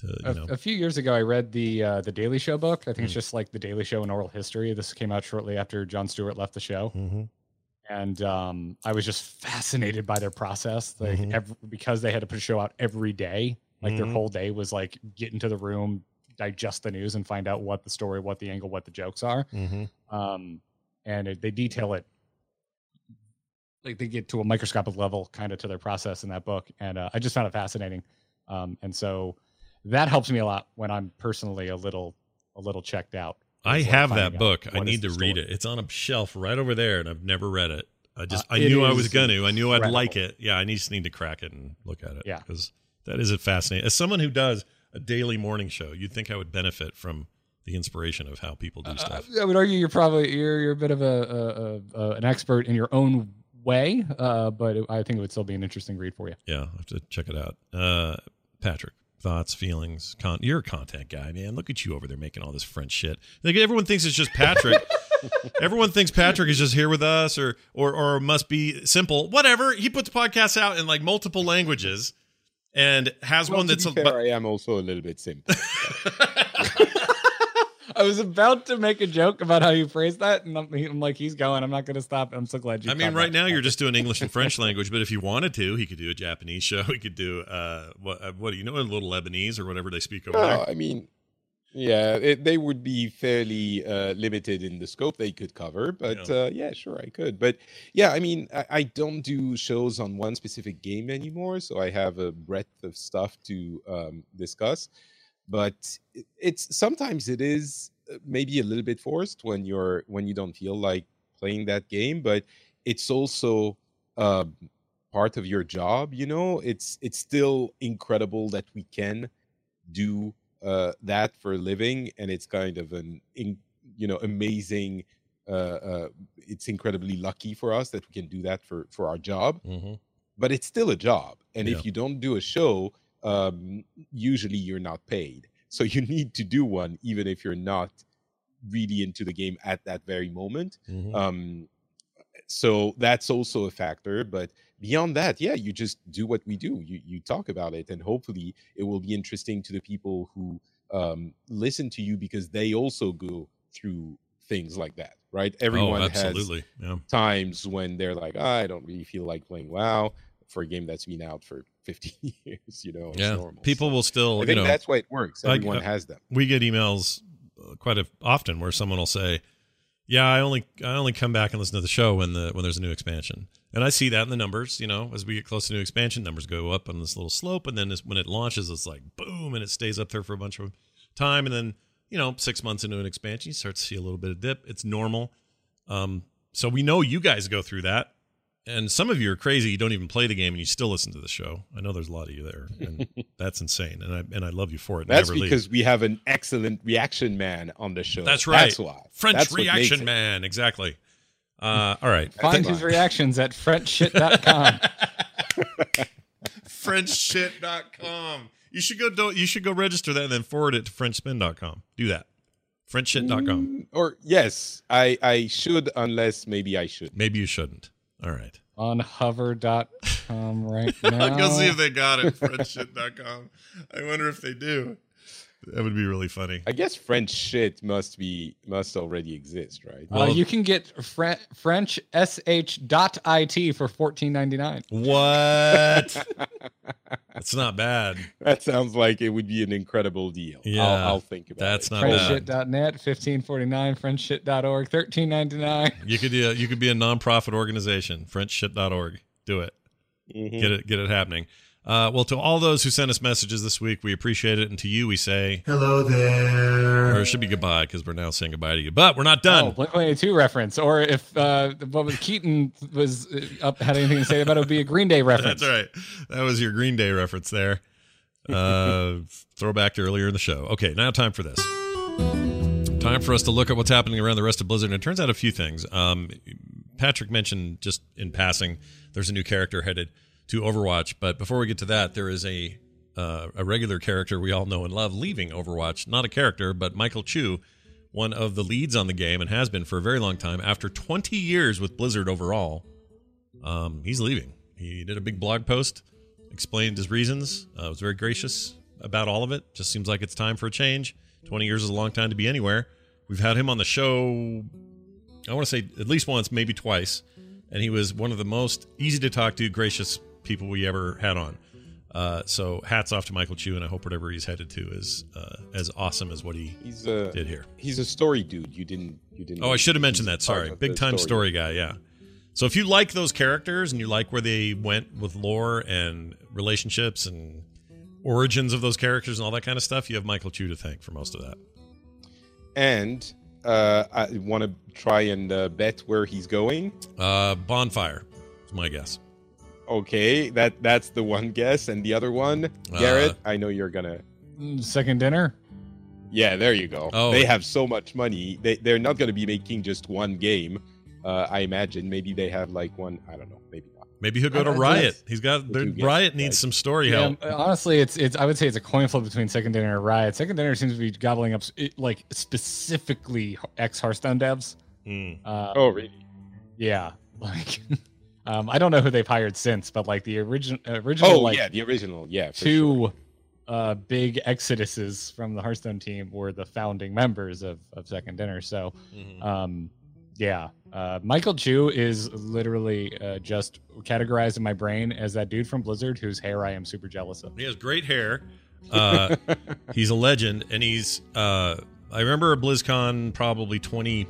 To, you A, know. a few years ago, I read the uh, the Daily Show book. I think Mm. it's just like the Daily Show in oral history. This came out shortly after Jon Stewart left the show, Mm-hmm. and um, I was just fascinated by their process. Like Mhm. ev- because they had to put a show out every day. Like Mhm. their whole day was like get into the room, digest the news, and find out what the story, what the angle, what the jokes are. Mm-hmm. Um, and it, they detail it. Like they get to a microscopic level, kind of to their process in that book, and uh, I just found it fascinating. Um, and so that helps me a lot when I'm personally a little a little checked out. I It's like have finding that out book. I what is need to the read story. it. It's on a shelf right over there, and I've never read it. I just Uh, I it knew I was is going to. I knew I'd like incredible. it. Yeah, I just need to crack it and look at it. Yeah. because that is a fascinating. As someone who does a daily morning show, you'd think I would benefit from the inspiration of how people do Uh, stuff. I would argue you're probably you're you're a bit of a, a, a an expert in your own way, uh, but it, I think it would still be an interesting read for you. Yeah, I have to check it out. Uh, Patrick, thoughts, feelings? Con- You're a content guy, man. Look at you over there making all this French shit. Like everyone thinks it's just Patrick. Everyone thinks Patrick is just here with us, or or or must be simple. Whatever. He puts podcasts out in like multiple languages, and has Well, one to that's be a, fair, I am also a little bit simple. I was about to make a joke about how you phrased that, and I'm, I'm like, he's going. I'm not going to stop. I'm so glad you. I mean, caught right that. now you're just doing English and French language, but if you wanted to, he could do a Japanese show. He could do uh, what? Uh, what do you know? A little Lebanese or whatever they speak over No, there. I mean, yeah, it, they would be fairly uh, limited in the scope they could cover, but Yeah. uh, yeah, sure, I could. But yeah, I mean, I, I don't do shows on one specific game anymore, so I have a breadth of stuff to um, discuss. But it- it's sometimes it is uh, maybe a little bit forced when you're when you don't feel like playing that game, but it's also um, part of your job. You know, it's it's still incredible that we can do uh, that for a living, and it's kind of an in, you know amazing. Uh, uh, it's incredibly lucky for us that we can do that for for our job, Mm-hmm. but it's still a job. And Yeah. if you don't do a show, um, usually you're not paid. So you need to do one, even if you're not really into the game at that very moment. Mm-hmm. Um, so that's also a factor. But beyond that, yeah, you just do what we do. You you talk about it, and hopefully it will be interesting to the people who um, listen to you because they also go through things like that, right? Everyone oh, has absolutely. Yeah. times when they're like, "Ah, I don't really feel like playing WoW for a game that's been out for fifteen years, you know, it's Yeah. normal. People So will still, I you think know, that's why it works. Like, Everyone uh, has them. we get emails uh, quite a, often where someone will say, "Yeah, I only I only come back and listen to the show when the when there's a new expansion." And I see that in the numbers. You know, as we get close to new expansion, numbers go up on this little slope, and then this, when it launches, it's like boom, and it stays up there for a bunch of time, and then you know, six months into an expansion, you start to see a little bit of dip. It's normal. Um, so we know you guys go through that. And some of you are crazy. You don't even play the game and you still listen to the show. I know there's a lot of you there, and that's insane. And I and I love you for it. That's Never because leave. we have an excellent reaction man on the show. That's right. That's why. French That's what makes reaction it. man. Exactly. Uh, all right. Find Fine. his reactions at french shit dot com. French shit dot com. You should go do, you should go register that and then forward it to French spin dot com. Do that. French shit dot com. Mm, Or yes, I I should, unless maybe I should. Maybe you shouldn't. All right. On hover dot com right now. I'll go see if they got it. French shit dot com. I wonder if they do. That would be really funny. I guess French shit must be must already exist, right? Uh, you can get Fre- French sh dot it for fourteen ninety-nine. What? That's not bad. That sounds like it would be an incredible deal. Yeah, I'll, I'll think about that's it. not French bad. shit dot net, fifteen forty-nine. French shit dot org, thirteen ninety-nine. You could be a, you could be a nonprofit organization. French shit dot org. Do it. Mhm. Get it. Get it happening. Uh, well, to all those who sent us messages this week, we appreciate it, and to you, we say Hello there. or it should be goodbye because we're now saying goodbye to you. But we're not done. Oh, Blink one eighty-two reference. Or if uh, what was Keaton was uh, up had anything to say about it, it would be a Green Day reference. That's right. That was your Green Day reference there. Uh, throwback to earlier in the show. Okay, now time for this. Time for us to look at what's happening around the rest of Blizzard. And it turns out a few things. Um, Patrick mentioned just in passing, there's a new character headed to Overwatch. But before we get to that, there is a uh, a regular character we all know and love leaving Overwatch. Not a character, but Michael Chu, one of the leads on the game and has been for a very long time. After twenty years with Blizzard overall, um, he's leaving. He did a big blog post, explained his reasons. Uh, was very gracious about all of it. Just seems like it's time for a change. twenty years is a long time to be anywhere. We've had him on the show, I want to say at least once, maybe twice. And he was one of the most easy to talk to, gracious people we ever had on. Uh, so hats off to Michael Chu, and I hope whatever he's headed to is uh, as awesome as what he he's a, did here. He's a story dude. You didn't. You didn't. Oh, I should have mentioned that. Sorry, big time story. story guy. Yeah. So if you like those characters and you like where they went with lore and relationships and origins of those characters and all that kind of stuff, you have Michael Chu to thank for most of that. And uh, I want to try and uh, bet where he's going. Uh, Bonfire is my guess. Okay, that that's the one guess, and the other one, Garrett. Uh, I know you're gonna Second Dinner. Yeah, there you go. Oh. They have so much money. They they're not gonna be making just one game. Uh, I imagine maybe they have like one. I don't know. Maybe not. Maybe he'll go to Riot. He's got Riot needs some story yeah, help. Honestly, it's it's. I would say it's a coin flip between Second Dinner and Riot. Second Dinner seems to be gobbling up it, like specifically ex Hearthstone devs. Mm. Uh, oh, really? Yeah, like. Um, I don't know who they've hired since, but like the original, original, oh like, yeah, the original, yeah. For two sure. uh, big exoduses from the Hearthstone team were the founding members of, of Second Dinner. So, Mm-hmm. um, yeah, uh, Michael Chu is literally uh, just categorized in my brain as that dude from Blizzard whose hair I am super jealous of. He has great hair. Uh, he's a legend, and he's. Uh, I remember a BlizzCon, probably twenty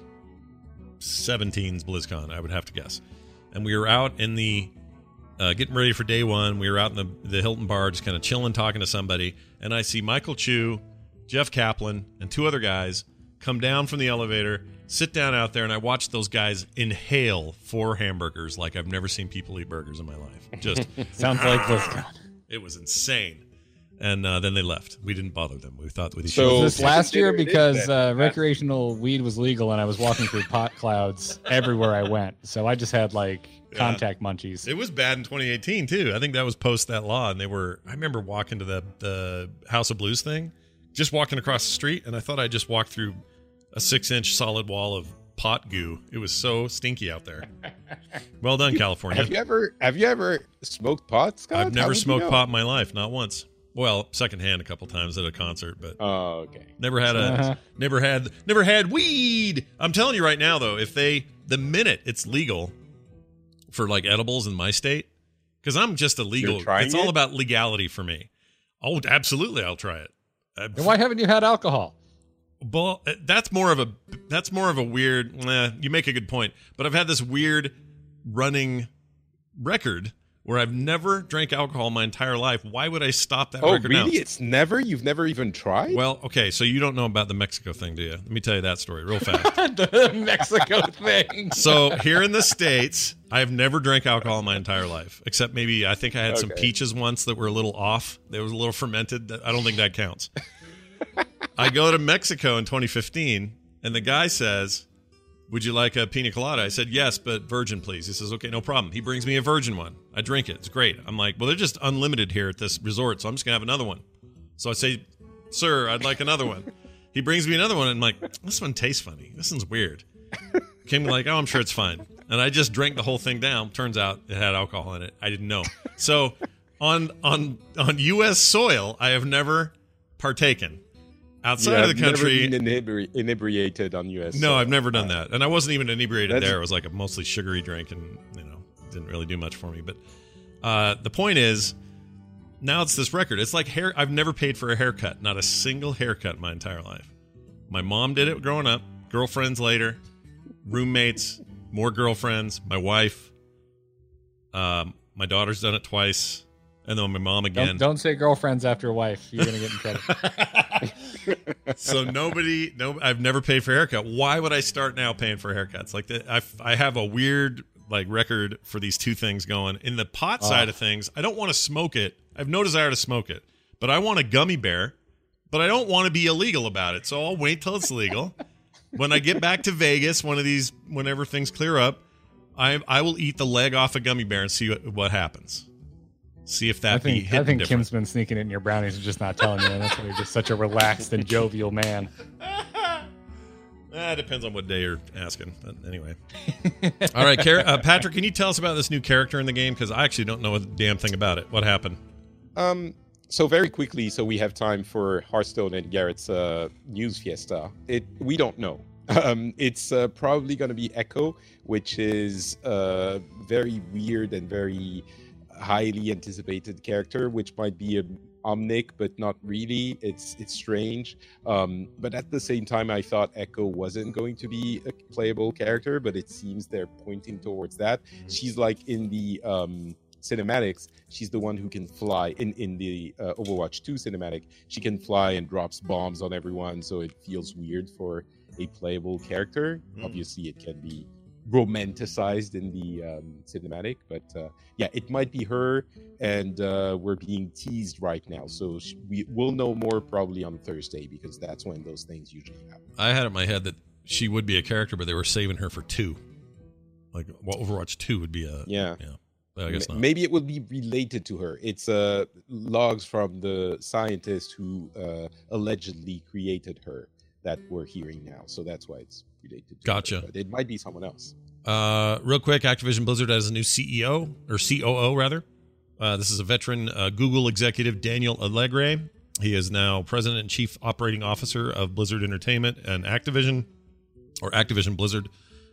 seventeen's BlizzCon. I would have to guess. And we were out in the, uh, getting ready for day one. We were out in the, the Hilton bar, just kind of chilling, talking to somebody. And I see Michael Chu, Jeff Kaplan, and two other guys come down from the elevator, sit down out there, and I watched those guys inhale four hamburgers like I've never seen people eat burgers in my life. Just sounds like BlizzCon. It was insane. And uh, then they left. We didn't bother them. We thought with each So- other. Was this last year Dinner it is because then. uh, recreational weed was legal and I was walking through pot clouds everywhere I went. So I just had like contact munchies. It was bad in twenty eighteen too. I think that was post that law, and they were. I remember walking to the the House of Blues thing, just walking across the street, and I thought I just walked through a six inch solid wall of pot goo. It was so stinky out there. Well done, California. Have you ever have you ever smoked pot, Scott? I've How never would you smoked know? pot in my life, not once. Well, secondhand a couple times at a concert, but Oh, okay. never had a Uh-huh. never had never had weed. I'm telling you right now, though, if they the minute it's legal for like edibles in my state, because I'm just a legal. You're trying It's all it? about legality for me. Oh, absolutely, I'll try it. Uh, Then why haven't you had alcohol? Well, that's more of a that's more of a weird. Eh, you make a good point, but I've had this weird running record where I've never drank alcohol my entire life. Why would I stop that Oh, record now? really? It's never? You've never even tried? Well, okay, so you don't know about the Mexico thing, do you? Let me tell you that story real fast. The Mexico thing. So here in the States, I've never drank alcohol in my entire life, except maybe I think I had some Okay. peaches once that were a little off. They were a little fermented. That- I don't think that counts. I go to Mexico in twenty fifteen, and the guy says, "Would you like a pina colada?" I said, "Yes, but virgin, please." He says, "Okay, no problem." He brings me a virgin one. I drink it. It's great. I'm like, well, they're just unlimited here at this resort, so I'm just going to have another one. So I say, "Sir, I'd like another one." He brings me another one, and I'm like, this one tastes funny. This one's weird. Came like, oh, I'm sure it's fine. And I just drank the whole thing down. Turns out it had alcohol in it. I didn't know. So on on on U S soil, I have never partaken. Outside Yeah, of the country, I've never been inebri- inebriated on U S. no, soil. I've never done that, and I wasn't even inebriated That's- there. It was like a mostly sugary drink, and you know, didn't really do much for me. But uh, the point is, now it's this record. It's like hair. I've never paid for a haircut, not a single haircut in my entire life. My mom did it growing up. Girlfriends later, roommates, more girlfriends. My wife, um, my daughter's done it twice, and then my mom again. Don't, don't say girlfriends after wife. You're gonna get in trouble. So nobody, no, I've never paid for a haircut. Why would I start now paying for haircuts? Like the, I, I have a weird like record for these two things going. In the pot side of things, I don't want to smoke it. I have no desire to smoke it, but I want a gummy bear. But I don't want to be illegal about it, so I'll wait till it's legal. When I get back to Vegas, one of these, whenever things clear up, I I will eat the leg off a gummy bear and see what, what happens. See if that I be think I hitting think different. Kim's been sneaking it in your brownies and just not telling you. That's why you're just such a relaxed and jovial man. Ah, it depends on what day you're asking. But anyway. All right, Car- uh, Patrick, can you tell us about this new character in the game? Because I actually don't know a damn thing about it. What happened? Um. so very quickly, so we have time for Hearthstone and Garrett's uh, news fiesta. It we don't know. Um, it's uh, probably going to be Echo, which is a very weird and very highly anticipated character, which might be a Omnic, but not really. It's it's strange. Um, but at the same time, I thought Echo wasn't going to be a playable character, but it seems they're pointing towards that. She's like in the um, cinematics, she's the one who can fly. In, in the uh, Overwatch two cinematic, she can fly and drops bombs on everyone, so it feels weird for a playable character. Mm. Obviously, it can be romanticized in the um, cinematic, but uh, yeah, it might be her, and uh, we're being teased right now, so sh- we will know more probably on Thursday, because that's when those things usually happen. I had in my head that she would be a character, but they were saving her for two. Like, well, Overwatch two would be a yeah. yeah. But I guess not. Maybe it will be related to her. It's uh, logs from the scientist who uh, allegedly created her that we're hearing now, so that's why it's related to gotcha her, but it might be someone else. Uh real quick, Activision Blizzard has a new C E O, or C O O rather. Uh this is a veteran uh, Google executive, Daniel Alegre. He is now president and chief operating officer of Blizzard Entertainment and Activision, or Activision Blizzard,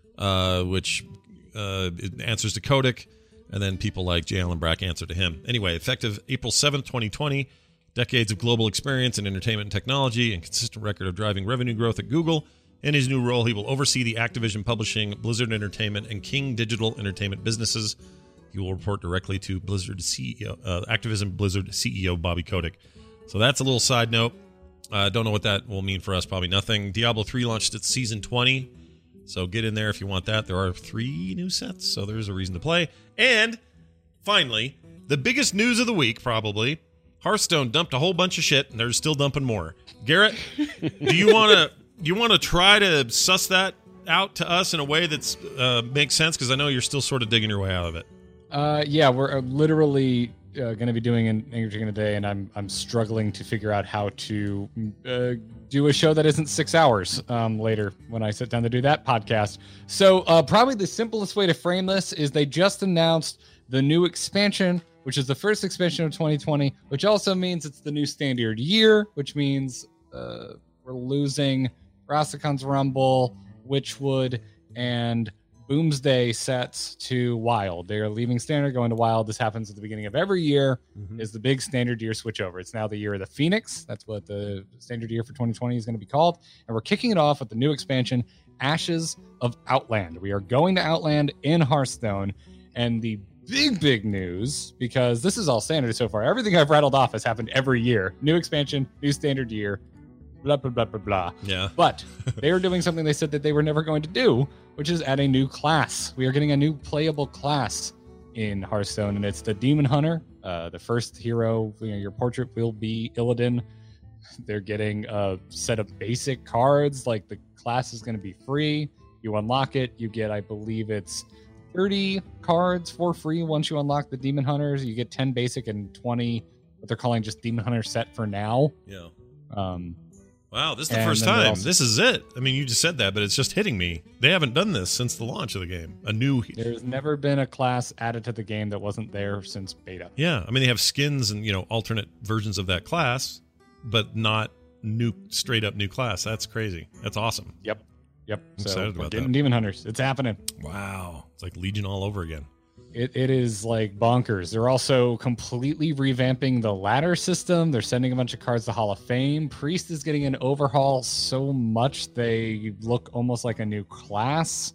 uh which uh answers to Kotick, and then people like J. Allen Brack answer to him. Anyway, effective April seventh, twenty twenty, decades of global experience in entertainment and technology and consistent record of driving revenue growth at Google. In his new role, he will oversee the Activision Publishing, Blizzard Entertainment, and King Digital Entertainment businesses. He will report directly to Blizzard C E O, uh, Activision Blizzard C E O Bobby Kotick. So that's a little side note. I uh, don't know what that will mean for us. Probably nothing. Diablo three launched its season twenty. So get in there if you want that. There are three new sets, so there's a reason to play. And finally, the biggest news of the week, probably, Hearthstone dumped a whole bunch of shit, and they're still dumping more. Garrett, do you want to do you want to try to suss that out to us in a way that's uh, makes sense? Because I know you're still sort of digging your way out of it. Uh, yeah, we're literally uh, going to be doing an Angry Chicken a day, and I'm I'm struggling to figure out how to uh, do a show that isn't six hours um, later when I sit down to do that podcast. So uh, probably the simplest way to frame this is they just announced the new expansion, which is the first expansion of twenty twenty, which also means it's the new standard year, which means uh, we're losing Rastakhan's Rumble, Witchwood, and Boomsday sets to Wild. They are leaving Standard, going to Wild. This happens at the beginning of every year, mm-hmm. is the big Standard year switchover. It's now the year of the Phoenix. That's what the Standard year for twenty twenty is going to be called. And we're kicking it off with the new expansion, Ashes of Outland. We are going to Outland in Hearthstone, and the big, big news, because this is all standard so far. Everything I've rattled off has happened every year. New expansion, new standard year, blah, blah, blah, blah, blah. Yeah. But they are doing something they said that they were never going to do, which is add a new class. We are getting a new playable class in Hearthstone, and it's the Demon Hunter. Uh, the first hero, you know, your portrait will be Illidan. They're getting a set of basic cards. Like, the class is going to be free. You unlock it. You get, I believe it's thirty cards for free once you unlock the Demon Hunters. You get ten basic and twenty what they're calling just Demon Hunter set for now. Yeah. Um, wow, this is the first time. Also, this is it. I mean, you just said that, but it's just hitting me. They haven't done this since the launch of the game. A new... There's never been a class added to the game that wasn't there since beta. Yeah, I mean, they have skins and, you know, alternate versions of that class, but not new, straight up new class. That's crazy. That's awesome. Yep. Yep. I'm so excited we're about getting that. Demon Hunters. It's happening. Wow. It's like Legion all over again. It It is like bonkers. They're also completely revamping the ladder system. They're sending a bunch of cards to Hall of Fame. Priest is getting an overhaul so much they look almost like a new class.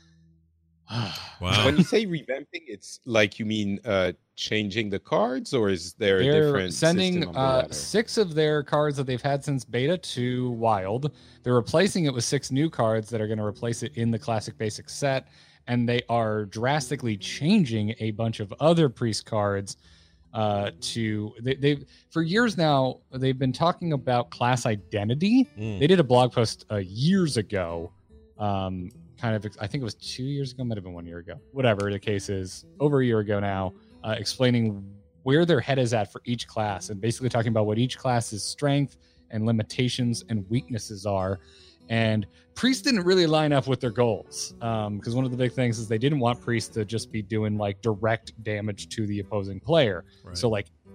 Wow. When you say revamping, it's like you mean uh, changing the cards, or is there a They're different sending system on the uh, ladder? six of their cards that they've had since beta to Wild. They're replacing it with six new cards that are going to replace it in the Classic Basic set, and they are drastically changing a bunch of other Priest cards uh, to... They, they've for years now, they've been talking about class identity. Mm. They did a blog post uh, years ago, um, kind of, I think it was two years ago, might have been one year ago, whatever the case is, over a year ago now, uh, explaining where their head is at for each class, and basically talking about what each class's strength and limitations and weaknesses are. And Priest didn't really line up with their goals, because um, one of the big things is they didn't want Priest to just be doing like direct damage to the opposing player. Right. So like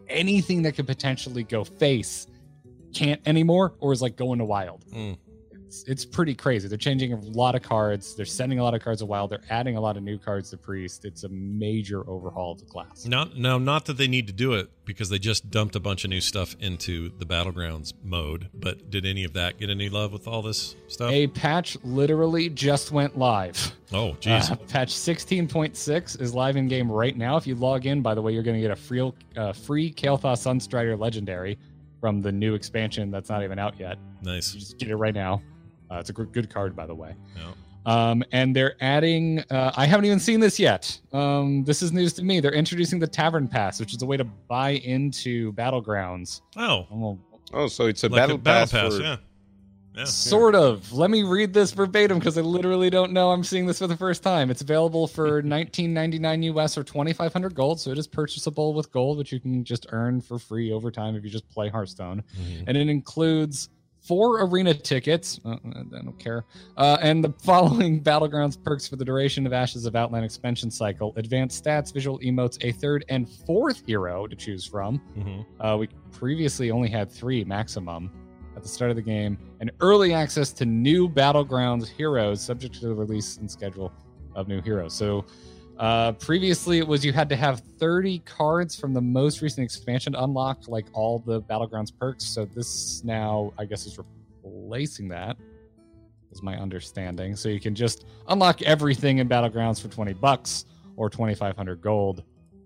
anything that could potentially go face can't anymore, or is like going to wild. Mm. It's, it's pretty crazy. They're changing a lot of cards. They're sending a lot of cards to wild. They're adding a lot of new cards to priest. It's a major overhaul of the class. Not, no, not that they need to do it because they just dumped a bunch of new stuff into the Battlegrounds mode. But did any of that get any love with all this stuff? A patch literally just went live. Oh, geez. Uh, patch sixteen point six is live in game right now. If you log in, by the way, you're going to get a free, uh, free Kael'thas Sunstrider Legendary from the new expansion that's not even out yet. Nice. You just get it right now. Uh, it's a good, good card, by the way. Yeah. Um, and they're adding, uh, I haven't even seen this yet. Um, this is news to me. They're introducing the Tavern Pass, which is a way to buy into Battlegrounds. Oh. Oh, Oh, so it's a Like battle, a battle pass, pass, for, yeah. Yeah. Sort of. Let me read this verbatim because I literally don't know. I'm seeing this for the first time. It's available for nineteen ninety-nine U S or twenty-five hundred gold, so it is purchasable with gold, which you can just earn for free over time if you just play Hearthstone. Mhm. And it includes four arena tickets. Uh, I don't care. Uh, and the following Battlegrounds perks for the duration of Ashes of Outland expansion cycle: advanced stats, visual emotes, a third and fourth hero to choose from. Mhm. Uh, we previously only had three maximum at the start of the game, and early access to new Battlegrounds heroes subject to the release and schedule of new heroes. So uh, previously it was you had to have thirty cards from the most recent expansion to unlock like all the Battlegrounds perks. So this now, I guess, is replacing that, is my understanding. So you can just unlock everything in Battlegrounds for twenty bucks or twenty-five hundred gold.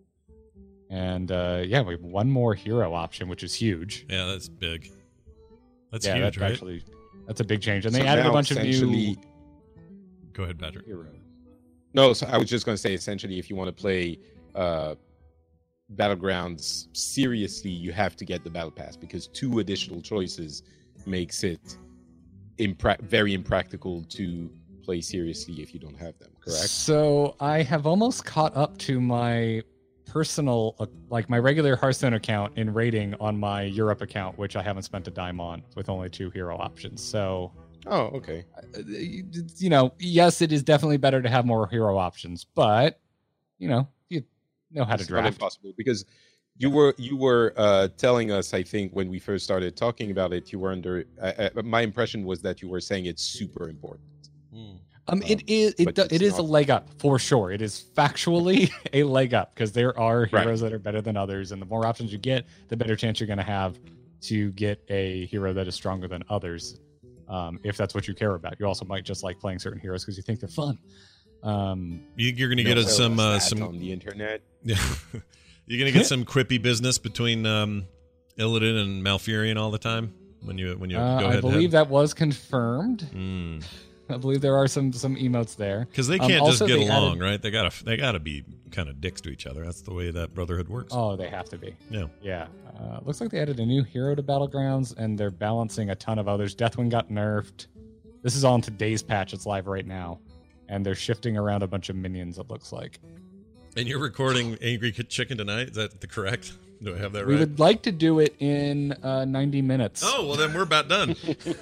And uh, yeah, we have one more hero option, which is huge. Yeah, that's big. That's yeah, huge, that's right? actually that's a big change, and they So added a now bunch of new essentially- Go ahead, Patrick. heroes. No, so I was just going to say, essentially, if you want to play uh, Battlegrounds seriously, you have to get the Battle Pass because two additional choices makes it impra- very impractical to play seriously if you don't have them. Correct? So I have almost caught up to my personal, uh, like my regular Hearthstone account in rating on my Europe account, which I haven't spent a dime on, with only two hero options. So, Oh, okay. uh, you know, yes, it is definitely better to have more hero options, but you know, you know how to It's not draft. impossible because you were you were uh, telling us, I think, when we first started talking about it, you were under. Uh, uh, my impression was that you were saying it's super important. Mm. Um, Um, it is it, but do- it's it is a not- leg up for sure. It is factually a leg up because there are Right. heroes that are better than others, and the more options you get, the better chance you're going to have to get a hero that is stronger than others. Um, if that's what you care about, you also might just like playing certain heroes because you think they're fun. Um, You, you're going to No, get us so some uh, that's some on the internet. Yeah. You're going to get some quippy business between um, Illidan and Malfurion all the time when you when you uh, go I head believe to head? that was confirmed. Mm. I believe there are some some emotes there. Because they Um, can't just also get they along, added- right? They gotta they gotta be kind of dicks to each other. That's the way that brotherhood works. Oh, they have to be. Yeah. Yeah. Uh, looks like they added a new hero to Battlegrounds, and they're balancing a ton of others. Deathwing got nerfed. This is on today's patch. It's live right now. And they're shifting around a bunch of minions, it looks like. And you're recording Angry Chicken tonight? Is that the correct? Do I have that We right? would like to do it in uh, ninety minutes. Oh, well, then we're about done.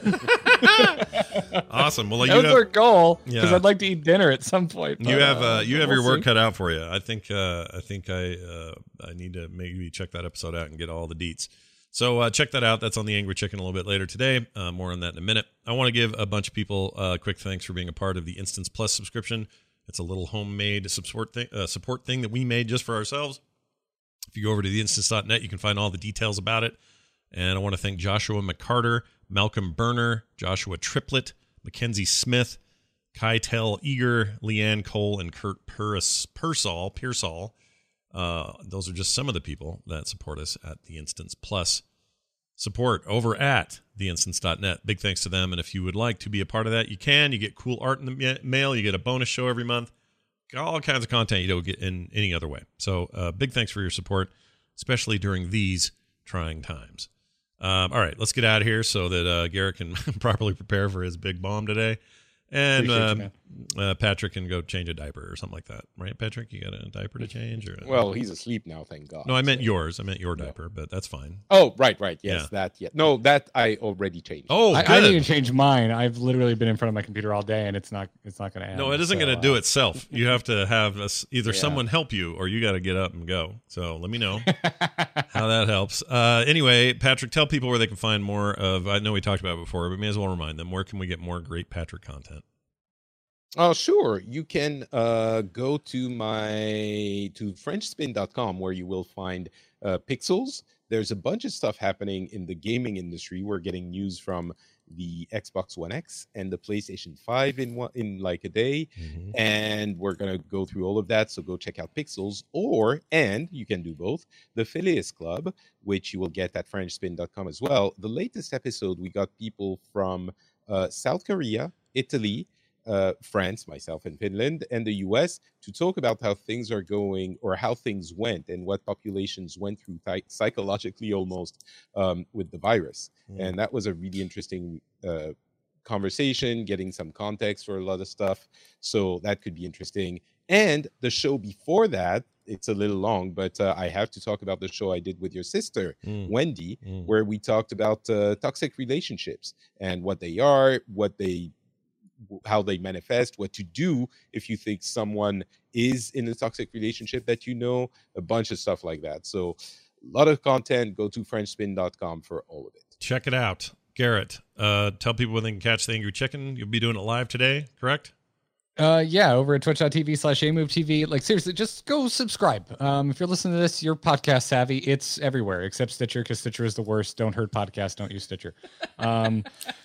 Awesome. Well, that you was have, our goal, because Yeah. I'd like to eat dinner at some point. you but, have uh, uh, you have we'll your work see. cut out for you. I think uh, I think I uh, I need to maybe check that episode out and get all the deets. So uh, check that out. That's on the Angry Chicken a little bit later today. Uh, more on that in a minute. I want to give a bunch of people uh, quick thanks for being a part of the Instance Plus subscription. It's a little homemade support thing, uh, support thing that we made just for ourselves. If you go over to the instance dot net, you can find all the details about it. And I want to thank Joshua McCarter, Malcolm Berner, Joshua Triplett, Mackenzie Smith, Kytel Eager, Leanne Cole, and Kurt Pers- Pearsall. Pearsall. Uh, those are just some of the people that support us at the Instance Plus support over at the instance dot net. Big thanks to them. And if you would like to be a part of that, you can. You get cool art in the ma- mail. You get a bonus show every month. Got all kinds of content you don't get in any other way. So uh, big thanks for your support, especially during these trying times. Um, all right, let's get out of here so that uh, Garrett can properly prepare for his big bomb today. And Appreciate you, um, man. uh, Patrick can go change a diaper or something like that, right? Patrick, you got a diaper to change? Or Well, he's asleep now, thank God. no, I meant so- yours. I meant your diaper, but that's fine. Oh, right, right. Yes, Yeah. that. Yeah, no, that I already changed. Oh, I, good. I need to change mine. I've literally been in front of my computer all day, and it's not it's not going to end. No, it isn't so, going to do uh, itself. You have to have us, either Yeah. someone help you or you got to get up and go. So let me know how that helps. Uh, anyway, Patrick, tell people where they can find more of, I know we talked about it before, but may as well remind them, where can we get more great Patrick content? Oh, sure. You can uh, go to my to french spin dot com where you will find uh, pixels. There's a bunch of stuff happening in the gaming industry. We're getting news from the Xbox One X and the PlayStation five in one, in like a day, Mm-hmm. and we're gonna go through all of that. So go check out Pixels, or and you can do both. The Phileas Club, which you will get at french spin dot com as well. The latest episode, we got people from uh, South Korea, Italy, uh, France, myself, and Finland, and the U S to talk about how things are going or how things went and what populations went through th- psychologically almost um, with the virus. Mm. And that was a really interesting uh, conversation, getting some context for a lot of stuff. So that could be interesting. And the show before that, it's a little long, but uh, I have to talk about the show I did with your sister, Mm. Wendy, Mm. where we talked about uh, toxic relationships and what they are, what they how they manifest, what to do if you think someone is in a toxic relationship that you know, a bunch of stuff like that. So a lot of content. Go to french spin dot com for all of it. Check it out. Garrett, uh, tell people when they can catch The Angry Chicken. You'll be doing it live today, correct? Uh, yeah, over at twitch.tv slash AMoveTV. Like, seriously, just go subscribe. Um, if you're listening to this, you're podcast savvy. It's everywhere except Stitcher, because Stitcher is the worst. Don't hurt podcasts. Don't use Stitcher. Um,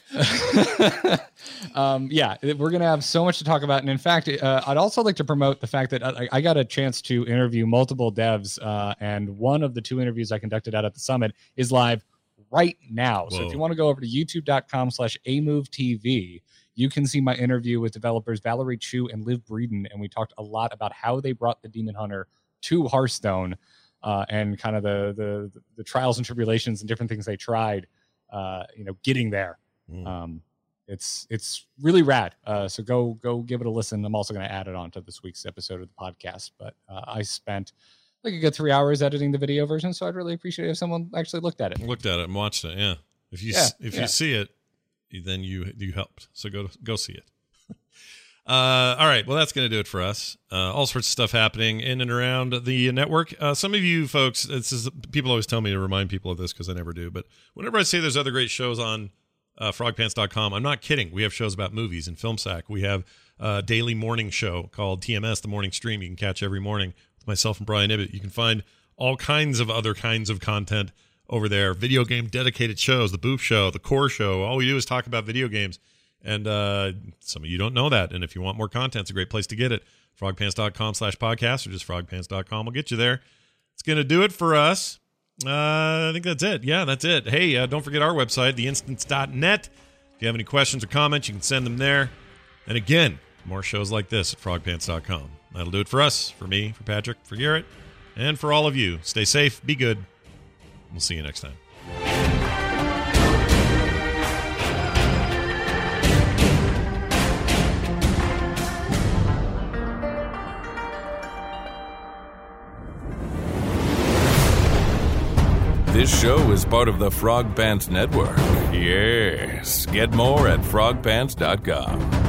um, yeah, we're going to have so much to talk about. And in fact, uh, I'd also like to promote the fact that I, I got a chance to interview multiple devs, uh, and one of the two interviews I conducted out at the summit is live right now. So Whoa. if you want to go over to youtube.com slash AMoveTV, you can see my interview with developers Valerie Chu and Liv Breeden, and we talked a lot about how they brought the Demon Hunter to Hearthstone, uh, and kind of the, the the trials and tribulations and different things they tried, uh, you know, getting there. Mm. Um, it's it's really rad. Uh, so go go give it a listen. I'm also going to add it on to this week's episode of the podcast. But uh, I spent like a good three hours editing the video version, so I'd really appreciate it if someone actually looked at it. Looked at it and watched it, yeah. If you Yeah, s if yeah. you see it, then you you helped. So go go see it. uh, all right, well that's going to do it for us. Uh, all sorts of stuff happening in and around the network. Uh, some of you folks, this is people always tell me to remind people of this because I never do. But whenever I say there's other great shows on uh, frog pants dot com, I'm not kidding. We have shows about movies and FilmSack. We have a daily morning show called T M S, The Morning Stream. You can catch every morning with myself and Brian Ibbett. You can find all kinds of other kinds of content over there. Video game dedicated shows, the Boof Show, the Core Show. All we do is talk about video games. And uh, some of you don't know that. And if you want more content, it's a great place to get it. frog pants dot com slash podcast or just frog pants dot com will get you there. It's going to do it for us. Uh, I think that's it. Yeah, that's it. Hey, uh, don't forget our website, the instance dot net. If you have any questions or comments, you can send them there. And again, more shows like this at frog pants dot com. That'll do it for us, for me, for Patrick, for Garrett, and for all of you. Stay safe, be good. We'll see you next time. This show is part of the Frog Pants Network. Yes. Get more at frog pants dot com.